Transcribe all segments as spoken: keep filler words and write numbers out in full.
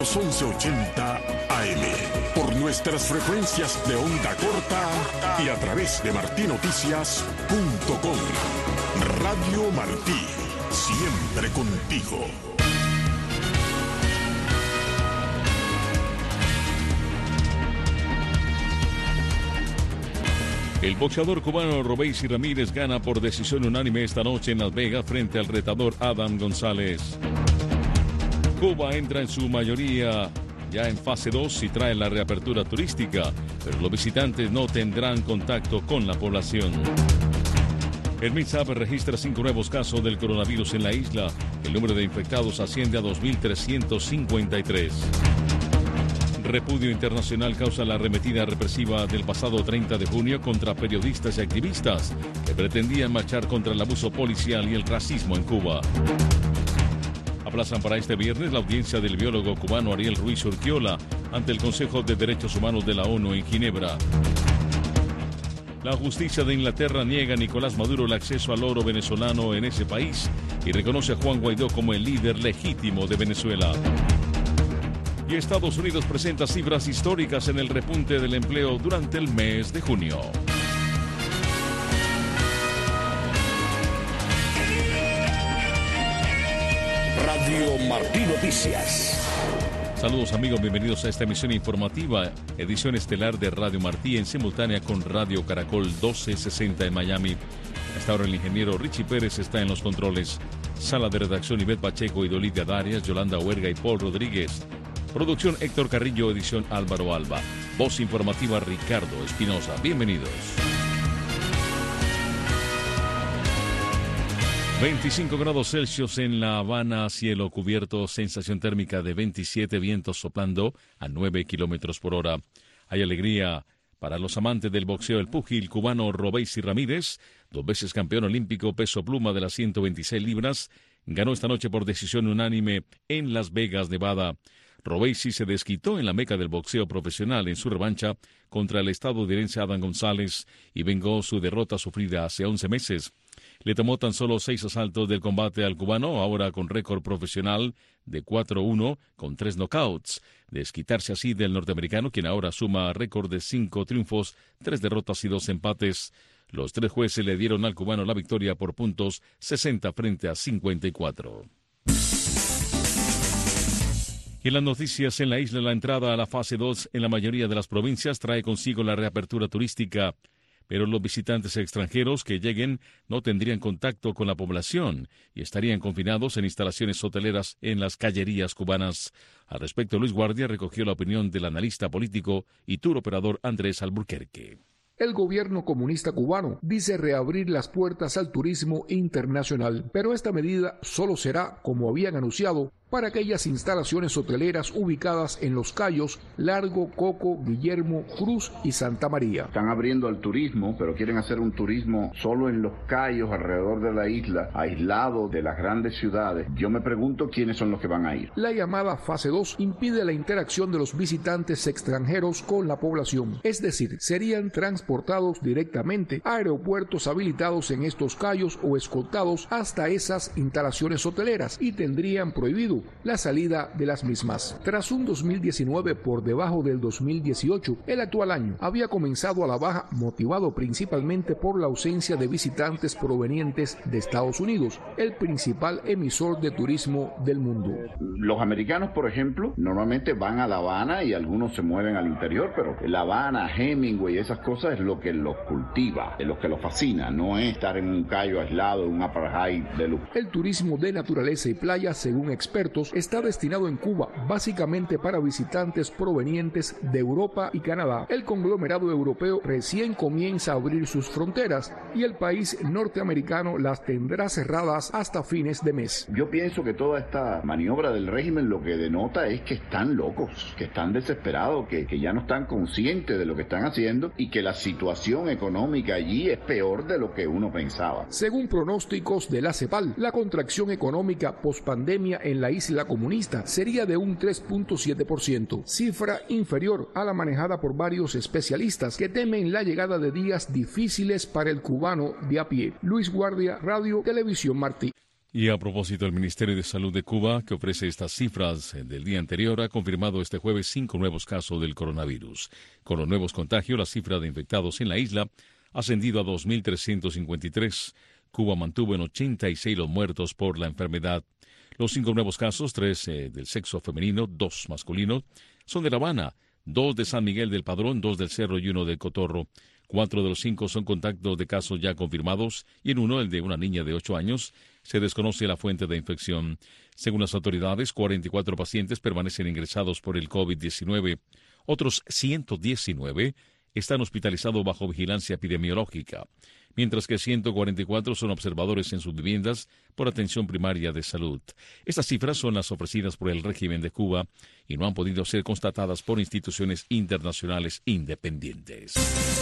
once ochenta A M, por nuestras frecuencias de onda corta y a través de martí noticias punto com. Radio Martí, siempre contigo. El boxeador cubano Robeisy Ramírez gana por decisión unánime esta noche en Las Vegas frente al retador Adam González. Cuba entra en su mayoría ya en fase dos y trae la reapertura turística, pero los visitantes no tendrán contacto con la población. El MINSAP registra cinco nuevos casos del coronavirus en la isla. El número de infectados asciende a dos mil trescientos cincuenta y tres. Repudio internacional causa la arremetida represiva del pasado treinta de junio contra periodistas y activistas que pretendían marchar contra el abuso policial y el racismo en Cuba. Aplazan para este viernes la audiencia del biólogo cubano Ariel Ruiz Urquiola ante el Consejo de Derechos Humanos de la ONU en Ginebra. La justicia de Inglaterra niega a Nicolás Maduro el acceso al oro venezolano en ese país y reconoce a Juan Guaidó como el líder legítimo de Venezuela. Y Estados Unidos presenta cifras históricas en el repunte del empleo durante el mes de junio. Radio Martí Noticias. Saludos amigos, bienvenidos a esta emisión informativa, edición estelar de Radio Martí en simultánea con Radio Caracol doce sesenta en Miami. A esta hora el ingeniero Richie Pérez está en los controles. Sala de redacción Ivette Pacheco y Dolivia Darias, Yolanda Huerga y Paul Rodríguez. Producción Héctor Carrillo, edición Álvaro Alba. Voz informativa Ricardo Espinosa. Bienvenidos. veinticinco grados Celsius en La Habana, cielo cubierto, sensación térmica de veintisiete, vientos soplando a nueve kilómetros por hora. Hay alegría para los amantes del boxeo. El púgil cubano Robeisy Ramírez, dos veces campeón olímpico peso pluma de las ciento veintiséis libras, ganó esta noche por decisión unánime en Las Vegas, Nevada. Robeisy se desquitó en la meca del boxeo profesional en su revancha contra el estadounidense Adam González y vengó su derrota sufrida hace once meses. Le tomó tan solo seis asaltos del combate al cubano, ahora con récord profesional de cuatro uno con tres knockouts, desquitarse así del norteamericano, quien ahora suma récord de cinco triunfos, tres derrotas y dos empates. Los tres jueces le dieron al cubano la victoria por puntos, sesenta frente a cincuenta y cuatro. Y en las noticias en la isla, la entrada a la fase dos en la mayoría de las provincias trae consigo la reapertura turística, pero los visitantes extranjeros que lleguen no tendrían contacto con la población y estarían confinados en instalaciones hoteleras en las callerías cubanas. Al respecto, Luis Guardia recogió la opinión del analista político y tour operador Andrés Alburquerque. El gobierno comunista cubano dice reabrir las puertas al turismo internacional, pero esta medida solo será, como habían anunciado, para aquellas instalaciones hoteleras ubicadas en Los Cayos, Largo, Coco, Guillermo, Cruz y Santa María. Están abriendo al turismo, pero quieren hacer un turismo solo en Los Cayos, alrededor de la isla, aislado de las grandes ciudades. Yo me pregunto quiénes son los que van a ir. La llamada fase dos impide la interacción de los visitantes extranjeros con la población, es decir, serían transportados directamente a aeropuertos habilitados en estos cayos o escoltados hasta esas instalaciones hoteleras y tendrían prohibido la salida de las mismas. Tras un dos mil diecinueve por debajo del dos mil dieciocho, el actual año había comenzado a la baja, motivado principalmente por la ausencia de visitantes provenientes de Estados Unidos, el principal emisor de turismo del mundo. Los americanos, por ejemplo, normalmente van a La Habana y algunos se mueven al interior, pero La Habana, Hemingway, esas cosas es lo que los cultiva, es lo que los fascina, no es estar en un cayo aislado, en un apartheid de lujo. El turismo de naturaleza y playa, según expertos, está destinado en Cuba básicamente para visitantes provenientes de Europa y Canadá. El conglomerado europeo recién comienza a abrir sus fronteras y el país norteamericano las tendrá cerradas hasta fines de mes. Yo pienso que toda esta maniobra del régimen lo que denota es que están locos, que están desesperados, que, que ya no están conscientes de lo que están haciendo y que la situación económica allí es peor de lo que uno pensaba. Según pronósticos de la CEPAL, la contracción económica pospandemia en la isla isla comunista sería de un tres punto siete por ciento, cifra inferior a la manejada por varios especialistas que temen la llegada de días difíciles para el cubano de a pie. Luis Guardia, Radio Televisión Martí. Y a propósito, el Ministerio de Salud de Cuba, que ofrece estas cifras del día anterior, ha confirmado este jueves cinco nuevos casos del coronavirus. Con los nuevos contagios, la cifra de infectados en la isla ha ascendido a dos mil trescientos cincuenta y tres. Cuba mantuvo en ochenta y seis los muertos por la enfermedad. Los cinco nuevos casos, tres eh, del sexo femenino, dos masculinos, son de La Habana, dos de San Miguel del Padrón, dos del Cerro y uno del Cotorro. Cuatro de los cinco son contactos de casos ya confirmados y en uno, el de una niña de ocho años, se desconoce la fuente de infección. Según las autoridades, cuarenta y cuatro pacientes permanecen ingresados por el COVID diecinueve. Otros ciento diecinueve están hospitalizados bajo vigilancia epidemiológica, mientras que ciento cuarenta y cuatro son observadores en sus viviendas por atención primaria de salud. Estas cifras son las ofrecidas por el régimen de Cuba y no han podido ser constatadas por instituciones internacionales independientes.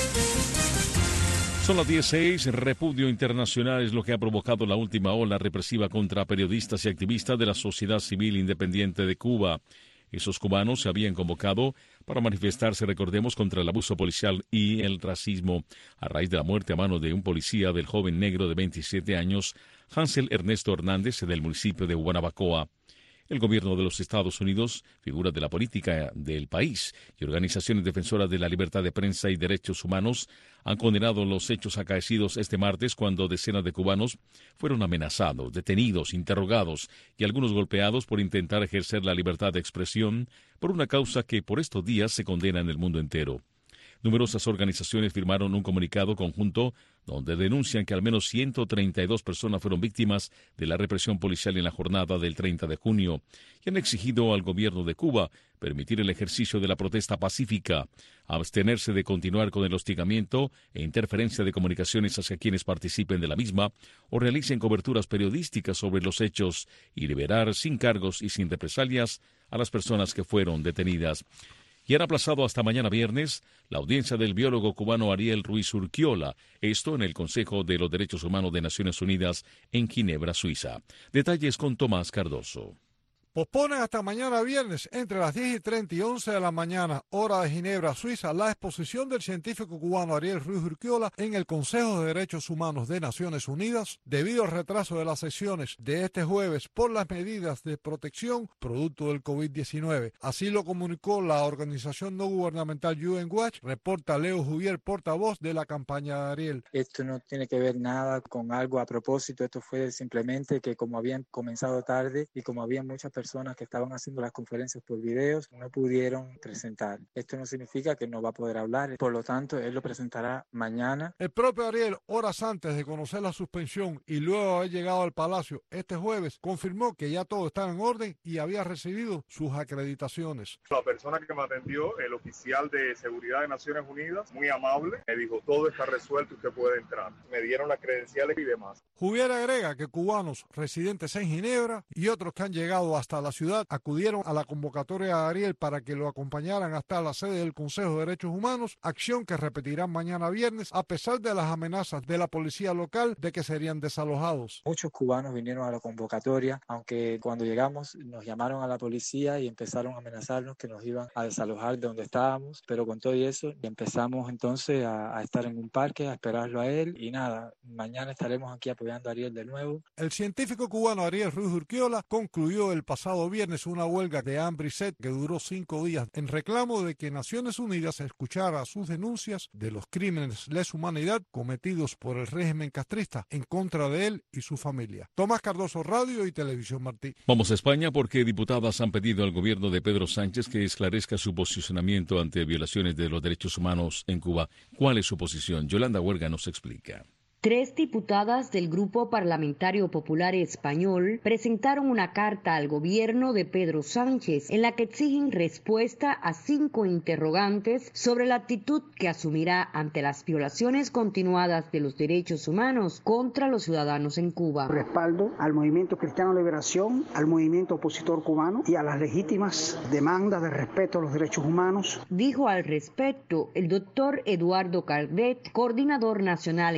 Son las dieciséis. Repudio internacional es lo que ha provocado la última ola represiva contra periodistas y activistas de la sociedad civil independiente de Cuba. Esos cubanos se habían convocado para manifestarse, recordemos, contra el abuso policial y el racismo a raíz de la muerte a manos de un policía del joven negro de veintisiete años, Hansel Ernesto Hernández, del municipio de Guanabacoa. El gobierno de los Estados Unidos, figuras de la política del país y organizaciones defensoras de la libertad de prensa y derechos humanos han condenado los hechos acaecidos este martes cuando decenas de cubanos fueron amenazados, detenidos, interrogados y algunos golpeados por intentar ejercer la libertad de expresión por una causa que por estos días se condena en el mundo entero. Numerosas organizaciones firmaron un comunicado conjunto donde denuncian que al menos ciento treinta y dos personas fueron víctimas de la represión policial en la jornada del treinta de junio y han exigido al gobierno de Cuba permitir el ejercicio de la protesta pacífica, abstenerse de continuar con el hostigamiento e interferencia de comunicaciones hacia quienes participen de la misma o realicen coberturas periodísticas sobre los hechos y liberar sin cargos y sin represalias a las personas que fueron detenidas. Y han aplazado hasta mañana viernes la audiencia del biólogo cubano Ariel Ruiz Urquiola, esto en el Consejo de los Derechos Humanos de Naciones Unidas en Ginebra, Suiza. Detalles con Tomás Cardoso. Posponen hasta mañana viernes, entre las diez y treinta y once de la mañana, hora de Ginebra, Suiza, la exposición del científico cubano Ariel Ruiz Urquiola en el Consejo de Derechos Humanos de Naciones Unidas, debido al retraso de las sesiones de este jueves por las medidas de protección producto del COVID diecinueve. Así lo comunicó la organización no gubernamental U N Watch, reporta Leo Juvier, portavoz de la campaña de Ariel. Esto no tiene que ver nada con algo a propósito, esto fue simplemente que como habían comenzado tarde y como había muchas personas personas que estaban haciendo las conferencias por videos no pudieron presentar. Esto no significa que no va a poder hablar, por lo tanto, él lo presentará mañana. El propio Ariel, horas antes de conocer la suspensión y luego de haber llegado al Palacio este jueves, confirmó que ya todo estaba en orden y había recibido sus acreditaciones. La persona que me atendió, el oficial de seguridad de Naciones Unidas, muy amable, me dijo, todo está resuelto, usted puede entrar. Me dieron las credenciales y demás. Juvier agrega que cubanos residentes en Ginebra y otros que han llegado hasta la ciudad acudieron a la convocatoria de Ariel para que lo acompañaran hasta la sede del Consejo de Derechos Humanos, acción que repetirán mañana viernes a pesar de las amenazas de la policía local de que serían desalojados. Muchos cubanos vinieron a la convocatoria, aunque cuando llegamos nos llamaron a la policía y empezaron a amenazarnos que nos iban a desalojar de donde estábamos, pero con todo y eso empezamos entonces a, a estar en un parque, a esperarlo a él y nada, mañana estaremos aquí apoyando a Ariel de nuevo. El científico cubano Ariel Ruiz Urquiola concluyó el pasado viernes una huelga de hambre y sed que duró cinco días en reclamo de que Naciones Unidas escuchara sus denuncias de los crímenes de lesa humanidad cometidos por el régimen castrista en contra de él y su familia. Tomás Cardoso, Radio y Televisión Martí. Vamos a España porque diputadas han pedido al gobierno de Pedro Sánchez que esclarezca su posicionamiento ante violaciones de los derechos humanos en Cuba. ¿Cuál es su posición? Yolanda Huerga nos explica. Tres diputadas del Grupo Parlamentario Popular Español presentaron una carta al gobierno de Pedro Sánchez en la que exigen respuesta a cinco interrogantes sobre la actitud que asumirá ante las violaciones continuadas de los derechos humanos contra los ciudadanos en Cuba. Respaldo al Movimiento Cristiano de Liberación, al movimiento opositor cubano y a las legítimas demandas de respeto a los derechos humanos. Dijo al respecto el doctor Eduardo Calvet, coordinador nacional en Cuba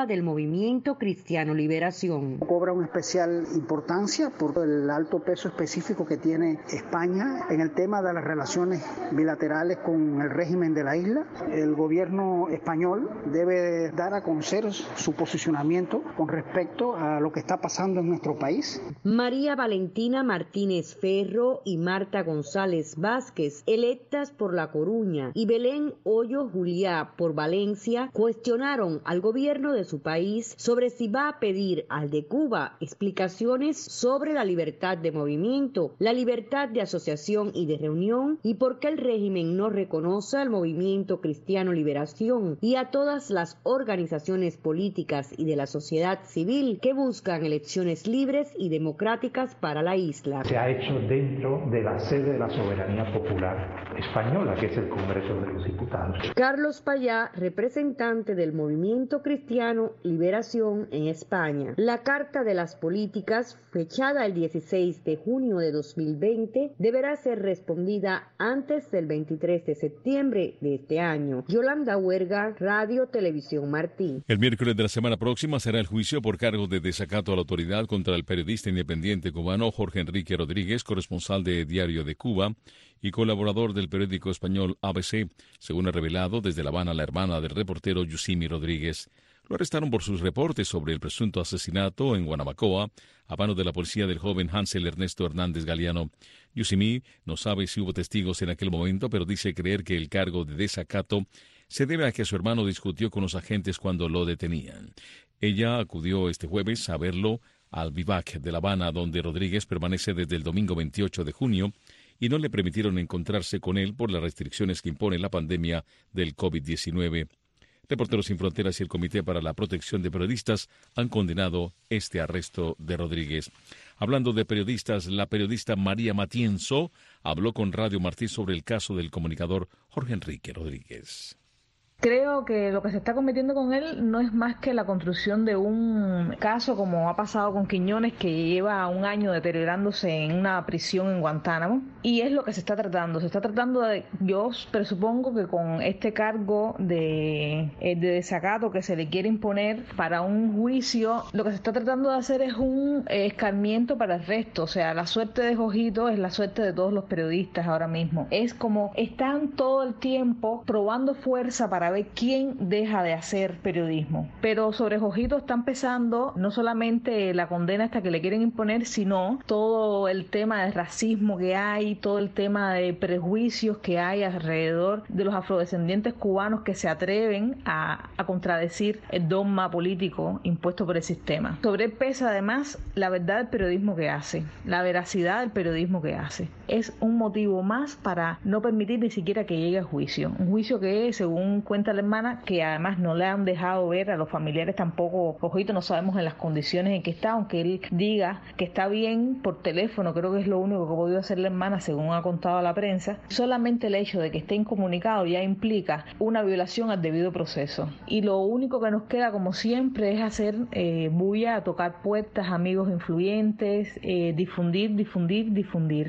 directiva del Movimiento Cristiano Liberación. Cobra una especial importancia por el alto peso específico que tiene España en el tema de las relaciones bilaterales con el régimen de la isla. El gobierno español debe dar a conocer su posicionamiento con respecto a lo que está pasando en nuestro país. María Valentina Martínez Ferro y Marta González Vázquez, electas por La Coruña, y Belén Hoyo Juliá por Valencia, cuestionaron al gobierno de su país sobre si va a pedir al de Cuba explicaciones sobre la libertad de movimiento, la libertad de asociación y de reunión, y por qué el régimen no reconoce al Movimiento Cristiano Liberación y a todas las organizaciones políticas y de la sociedad civil que buscan elecciones libres y democráticas para la isla. Se ha hecho dentro de la sede de la soberanía popular española, que es el Congreso de los Diputados. Carlos Payá, representante del Movimiento Cristiano Liberación en España. La Carta de las Políticas, fechada el dieciséis de junio de dos mil veinte, deberá ser respondida antes del veintitrés de septiembre de este año. Yolanda Huerga, Radio Televisión Martí. El miércoles de la semana próxima será el juicio por cargos de desacato a la autoridad contra el periodista independiente cubano Jorge Enrique Rodríguez, corresponsal de Diario de Cuba y colaborador del periódico español A B C, según ha revelado desde La Habana la hermana del reportero Yusimi Rodríguez. Lo arrestaron por sus reportes sobre el presunto asesinato en Guanabacoa a manos de la policía del joven Hansel Ernesto Hernández Galeano. Yusimi no sabe si hubo testigos en aquel momento, pero dice creer que el cargo de desacato se debe a que su hermano discutió con los agentes cuando lo detenían. Ella acudió este jueves a verlo al Vivac de La Habana, donde Rodríguez permanece desde el domingo veintiocho de junio, y no le permitieron encontrarse con él por las restricciones que impone la pandemia del COVID diecinueve. Reporteros Sin Fronteras y el Comité para la Protección de Periodistas han condenado este arresto de Rodríguez. Hablando de periodistas, la periodista María Matienzo habló con Radio Martí sobre el caso del comunicador Jorge Enrique Rodríguez. Creo que lo que se está cometiendo con él no es más que la construcción de un caso como ha pasado con Quiñones, que lleva un año deteriorándose en una prisión en Guantánamo, y es lo que se está tratando. Se está tratando de, yo presupongo que con este cargo de, de desacato que se le quiere imponer para un juicio, lo que se está tratando de hacer es un escarmiento para el resto. O sea, la suerte de Jojito es la suerte de todos los periodistas ahora mismo. Es como están todo el tiempo probando fuerza para ver quién deja de hacer periodismo. Pero sobre Jojito está empezando no solamente la condena esta que le quieren imponer, sino todo el tema de racismo que hay, todo el tema de prejuicios que hay alrededor de los afrodescendientes cubanos que se atreven a, a contradecir el dogma político impuesto por el sistema. Sobre él pesa además la verdad del periodismo que hace, la veracidad del periodismo que hace. Es un motivo más para no permitir ni siquiera que llegue a juicio. Un juicio que, según cuenta la hermana, que además no le han dejado ver a los familiares tampoco. Jojito no sabemos en las condiciones en que está, aunque él diga que está bien por teléfono, creo que es lo único que ha podido hacer la hermana, según ha contado a la prensa. Solamente el hecho de que esté incomunicado ya implica una violación al debido proceso. Y lo único que nos queda, como siempre, es hacer eh, bulla, tocar puertas, amigos influyentes, eh, difundir, difundir, difundir.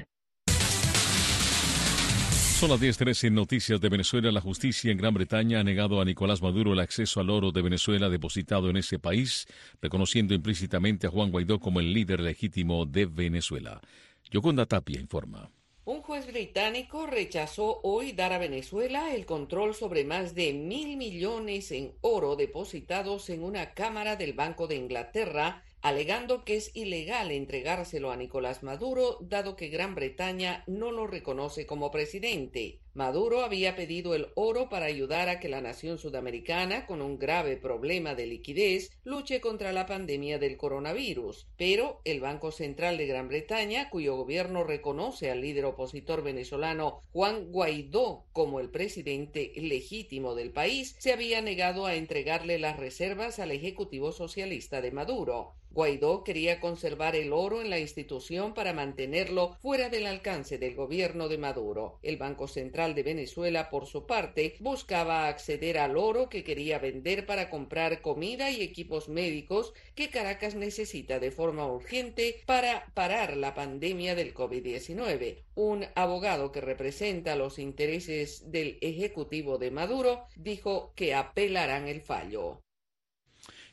Son las diez trece en Noticias de Venezuela. La justicia en Gran Bretaña ha negado a Nicolás Maduro el acceso al oro de Venezuela depositado en ese país, reconociendo implícitamente a Juan Guaidó como el líder legítimo de Venezuela. Yoconda Tapia informa. Un juez británico rechazó hoy dar a Venezuela el control sobre más de mil millones en oro depositados en una cámara del Banco de Inglaterra, alegando que es ilegal entregárselo a Nicolás Maduro, dado que Gran Bretaña no lo reconoce como presidente. Maduro había pedido el oro para ayudar a que la nación sudamericana, con un grave problema de liquidez, luche contra la pandemia del coronavirus. Pero el Banco Central de Gran Bretaña, cuyo gobierno reconoce al líder opositor venezolano Juan Guaidó como el presidente legítimo del país, se había negado a entregarle las reservas al Ejecutivo Socialista de Maduro. Guaidó quería conservar el oro en la institución para mantenerlo fuera del alcance del gobierno de Maduro. El Banco Central de Venezuela, por su parte, buscaba acceder al oro que quería vender para comprar comida y equipos médicos que Caracas necesita de forma urgente para parar la pandemia del COVID diecinueve. Un abogado que representa los intereses del Ejecutivo de Maduro dijo que apelarán el fallo.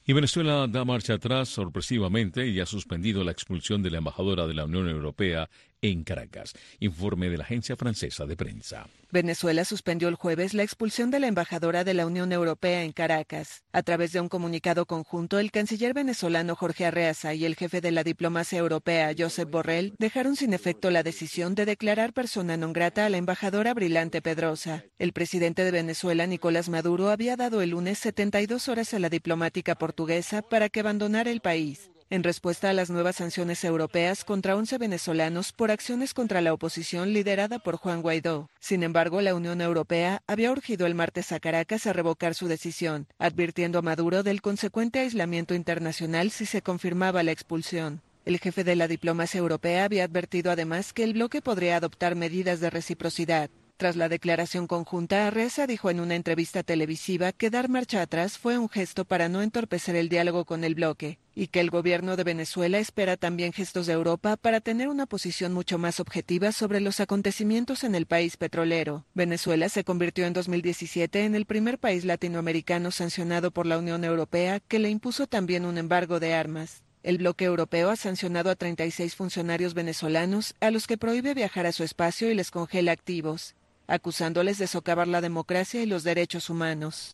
Y Venezuela da marcha atrás sorpresivamente y ha suspendido la expulsión de la embajadora de la Unión Europea en Caracas. Informe de la agencia francesa de prensa. Venezuela suspendió el jueves la expulsión de la embajadora de la Unión Europea en Caracas. A través de un comunicado conjunto, el canciller venezolano Jorge Arreaza y el jefe de la diplomacia europea, Josep Borrell, dejaron sin efecto la decisión de declarar persona non grata a la embajadora Brilante Pedrosa. El presidente de Venezuela, Nicolás Maduro, había dado el lunes setenta y dos horas a la diplomática portuguesa para que abandonara el país, en respuesta a las nuevas sanciones europeas contra once venezolanos por acciones contra la oposición liderada por Juan Guaidó. Sin embargo, la Unión Europea había urgido el martes a Caracas a revocar su decisión, advirtiendo a Maduro del consecuente aislamiento internacional si se confirmaba la expulsión. El jefe de la diplomacia europea había advertido además que el bloque podría adoptar medidas de reciprocidad. Tras la declaración conjunta, Arreaza dijo en una entrevista televisiva que dar marcha atrás fue un gesto para no entorpecer el diálogo con el bloque, y que el gobierno de Venezuela espera también gestos de Europa para tener una posición mucho más objetiva sobre los acontecimientos en el país petrolero. Venezuela se convirtió en dos mil diecisiete en el primer país latinoamericano sancionado por la Unión Europea, que le impuso también un embargo de armas. El bloque europeo ha sancionado a treinta y seis funcionarios venezolanos, a los que prohíbe viajar a su espacio y les congela activos, acusándoles de socavar la democracia y los derechos humanos.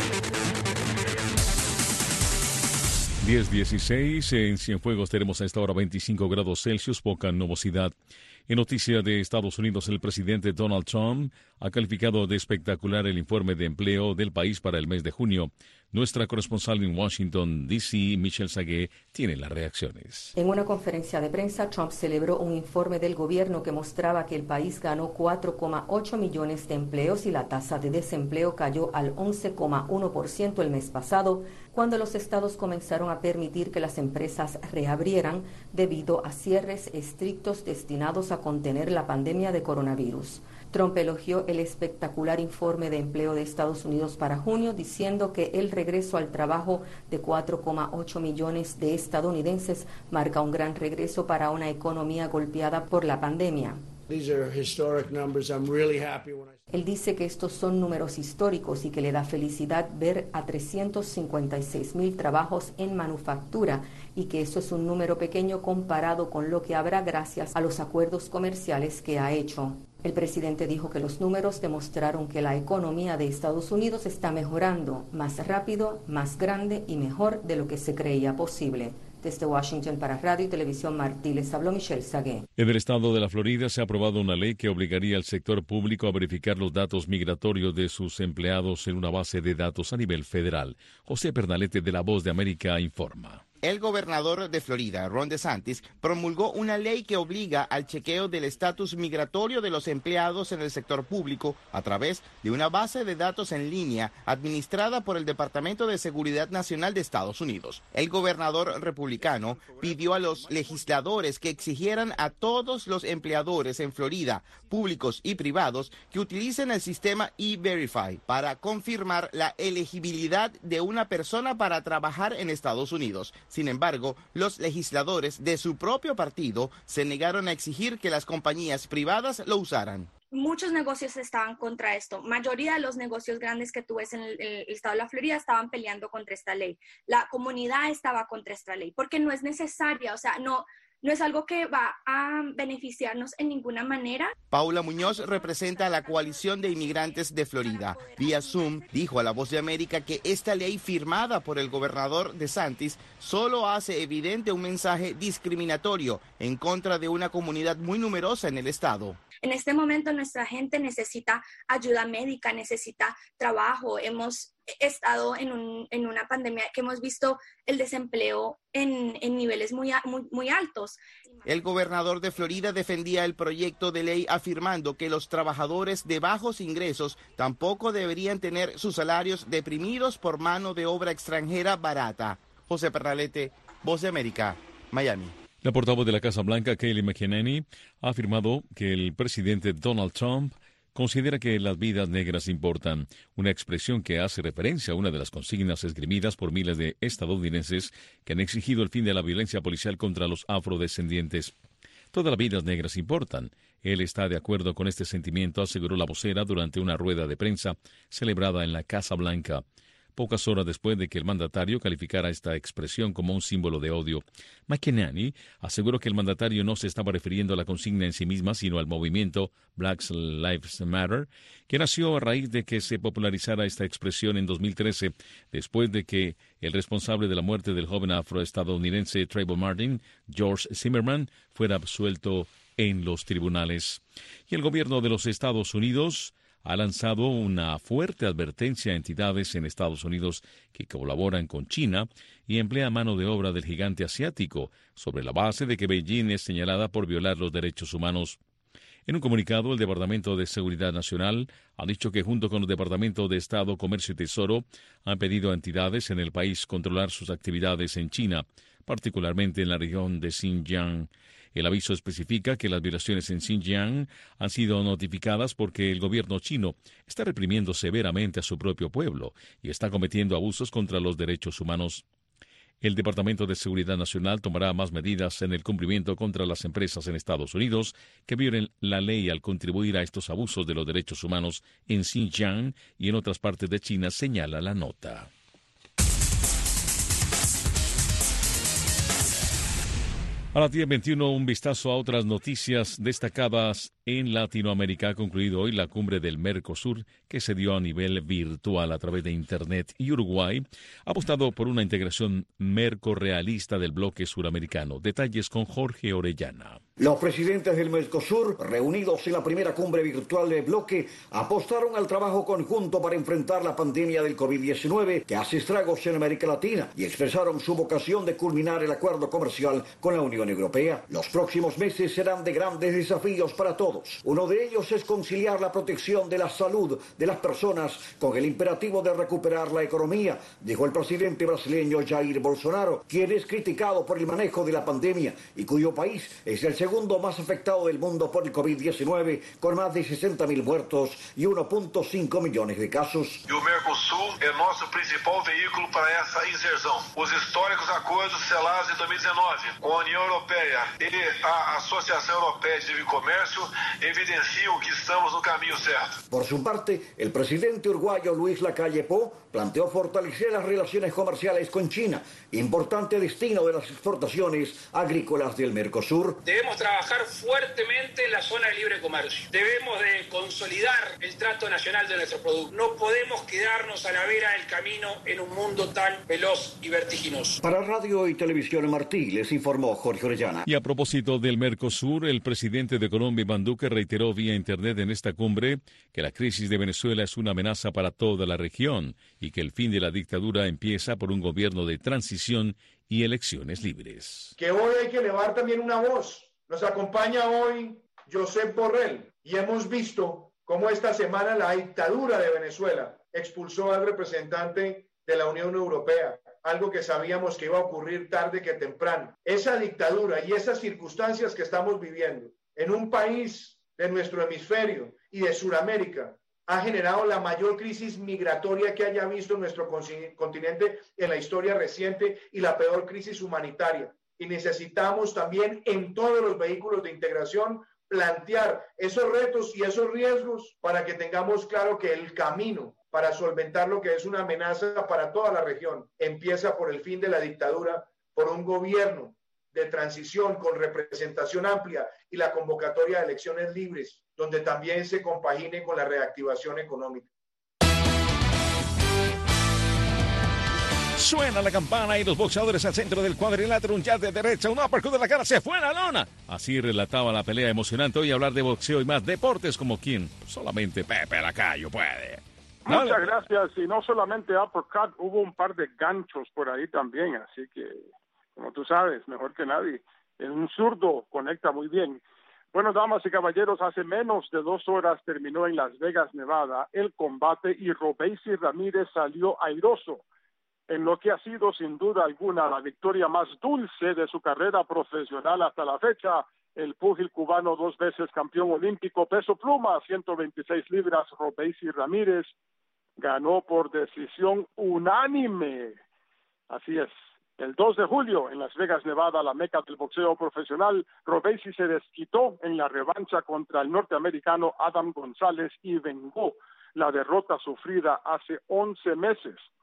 diez dieciséis, en Cienfuegos tenemos a esta hora veinticinco grados Celsius, poca nubosidad. En noticia de Estados Unidos, el presidente Donald Trump ha calificado de espectacular el informe de empleo del país para el mes de junio. Nuestra corresponsal en Washington, D C, Michelle Sagué, tiene las reacciones. En una conferencia de prensa, Trump celebró un informe del gobierno que mostraba que el país ganó cuatro coma ocho millones de empleos y la tasa de desempleo cayó al once coma uno por ciento el mes pasado, cuando los estados comenzaron a permitir que las empresas reabrieran debido a cierres estrictos destinados a contener la pandemia de coronavirus. Trump elogió el espectacular informe de empleo de Estados Unidos para junio, diciendo que el regreso al trabajo de cuatro coma ocho millones de estadounidenses marca un gran regreso para una economía golpeada por la pandemia. Él dice que estos son números históricos y que le da felicidad ver a trescientos cincuenta y seis mil trabajos en manufactura y que eso es un número pequeño comparado con lo que habrá gracias a los acuerdos comerciales que ha hecho. El presidente dijo que los números demostraron que la economía de Estados Unidos está mejorando más rápido, más grande y mejor de lo que se creía posible. Desde Washington para Radio y Televisión Martí, les habló Michelle Sagué. En el estado de la Florida se ha aprobado una ley que obligaría al sector público a verificar los datos migratorios de sus empleados en una base de datos a nivel federal. José Pernalete de La Voz de América informa. El gobernador de Florida, Ron DeSantis, promulgó una ley que obliga al chequeo del estatus migratorio de los empleados en el sector público a través de una base de datos en línea administrada por el Departamento de Seguridad Nacional de Estados Unidos. El gobernador republicano pidió a los legisladores que exigieran a todos los empleadores en Florida, públicos y privados, que utilicen el sistema E-Verify para confirmar la elegibilidad de una persona para trabajar en Estados Unidos. Sin embargo, los legisladores de su propio partido se negaron a exigir que las compañías privadas lo usaran. Muchos negocios estaban contra esto. Mayoría de los negocios grandes que tú ves en el, el estado de la Florida estaban peleando contra esta ley. La comunidad estaba contra esta ley porque no es necesaria, o sea, no... No es algo que va a beneficiarnos en ninguna manera. Paula Muñoz representa a la coalición de inmigrantes de Florida. Vía Zoom dijo a La Voz de América que esta ley firmada por el gobernador DeSantis solo hace evidente un mensaje discriminatorio en contra de una comunidad muy numerosa en el estado. En este momento nuestra gente necesita ayuda médica, necesita trabajo. Hemos estado en, un, en una pandemia que hemos visto el desempleo en, en niveles muy, muy, muy altos. El gobernador de Florida defendía el proyecto de ley afirmando que los trabajadores de bajos ingresos tampoco deberían tener sus salarios deprimidos por mano de obra extranjera barata. José Pernalete, Voz de América, Miami. La portavoz de la Casa Blanca, Kayleigh McEnany, ha afirmado que el presidente Donald Trump considera que las vidas negras importan, una expresión que hace referencia a una de las consignas esgrimidas por miles de estadounidenses que han exigido el fin de la violencia policial contra los afrodescendientes. Todas las vidas negras importan. Él está de acuerdo con este sentimiento, aseguró la vocera durante una rueda de prensa celebrada en la Casa Blanca. pocas horas después de que el mandatario calificara esta expresión como un símbolo de odio. McEnany aseguró que el mandatario no se estaba refiriendo a la consigna en sí misma, sino al movimiento Black Lives Matter, que nació a raíz de que se popularizara esta expresión en dos mil trece, después de que el responsable de la muerte del joven afroestadounidense Trayvon Martin, George Zimmerman, fuera absuelto en los tribunales. Y el gobierno de los Estados Unidos ha lanzado una fuerte advertencia a entidades en Estados Unidos que colaboran con China y emplean mano de obra del gigante asiático, sobre la base de que Beijing es señalada por violar los derechos humanos. En un comunicado, el Departamento de Seguridad Nacional ha dicho que junto con el Departamento de Estado, Comercio y Tesoro han pedido a entidades en el país controlar sus actividades en China, particularmente en la región de Xinjiang. El aviso especifica que las violaciones en Xinjiang han sido notificadas porque el gobierno chino está reprimiendo severamente a su propio pueblo y está cometiendo abusos contra los derechos humanos. El Departamento de Seguridad Nacional tomará más medidas en el cumplimiento contra las empresas en Estados Unidos que violen la ley al contribuir a estos abusos de los derechos humanos en Xinjiang y en otras partes de China, señala la nota. A las diez veintiuno, un vistazo a otras noticias destacadas en Latinoamérica. Ha concluido hoy la cumbre del Mercosur, que se dio a nivel virtual a través de Internet, y Uruguay ha apostado por una integración mercorrealista del bloque suramericano. Detalles con Jorge Orellana. Los presidentes del Mercosur, reunidos en la primera cumbre virtual del bloque, apostaron al trabajo conjunto para enfrentar la pandemia del COVID diecinueve que hace estragos en América Latina y expresaron su vocación de culminar el acuerdo comercial con la Unión Europea. Los próximos meses serán de grandes desafíos para todos. Uno de ellos es conciliar la protección de la salud de las personas con el imperativo de recuperar la economía, dijo el presidente brasileño Jair Bolsonaro, quien es criticado por el manejo de la pandemia y cuyo país es el segundo más afectado del mundo por el COVID diecinueve, con más de sesenta mil muertos y uno punto cinco millones de casos. E o Mercosul é nosso principal veículo para essa inserção. Os históricos acordos selados em dois mil e dezenove com a União Europeia e a Associação Europeia de Livre Comércio evidenciam que estamos no caminho certo. Por su parte, el presidente uruguayo Luis Lacalle Pou planteó fortalecer las relaciones comerciales con China, importante destino de las exportaciones agrícolas del Mercosur. Debemos trabajar fuertemente en la zona de libre comercio. Debemos de consolidar el trato nacional de nuestro producto. No podemos quedarnos a la vera del camino en un mundo tan veloz y vertiginoso. Para Radio y Televisión Martí, les informó Jorge Orellana. Y a propósito del Mercosur, el presidente de Colombia, Iván Duque, reiteró vía internet en esta cumbre que la crisis de Venezuela es una amenaza para toda la región y que el fin de la dictadura empieza por un gobierno de transición y elecciones libres. Que hoy hay que elevar también una voz. Nos acompaña hoy Josep Borrell y hemos visto cómo esta semana la dictadura de Venezuela expulsó al representante de la Unión Europea, algo que sabíamos que iba a ocurrir tarde que temprano. Esa dictadura y esas circunstancias que estamos viviendo en un país de nuestro hemisferio y de Sudamérica ha generado la mayor crisis migratoria que haya visto nuestro continente en la historia reciente y la peor crisis humanitaria. Y necesitamos también en todos los vehículos de integración plantear esos retos y esos riesgos para que tengamos claro que el camino para solventar lo que es una amenaza para toda la región empieza por el fin de la dictadura, por un gobierno de transición con representación amplia y la convocatoria de elecciones libres, donde también se compagine con la reactivación económica. Suena la campana y los boxeadores al centro del cuadrilátero, un jab de derecha, un uppercut de la cara, se fue a la lona. Así relataba la pelea emocionante. Hoy hablar de boxeo y más deportes como quien solamente Pepe Lacayo puede. Muchas Dale. gracias. Y no solamente uppercut, hubo un par de ganchos por ahí también, así que, como tú sabes, mejor que nadie. Un zurdo conecta muy bien. Bueno, damas y caballeros, hace menos de dos horas terminó en Las Vegas, Nevada, el combate y Robeisy Ramírez salió airoso en lo que ha sido sin duda alguna la victoria más dulce de su carrera profesional hasta la fecha. El púgil cubano, dos veces campeón olímpico, peso pluma, ciento veintiséis libras, Robeisy Ramírez, ganó por decisión unánime. Así es. El dos de julio, en Las Vegas, Nevada, la meca del boxeo profesional, Robeisy se desquitó en la revancha contra el norteamericano Adam González y vengó la derrota sufrida hace once meses.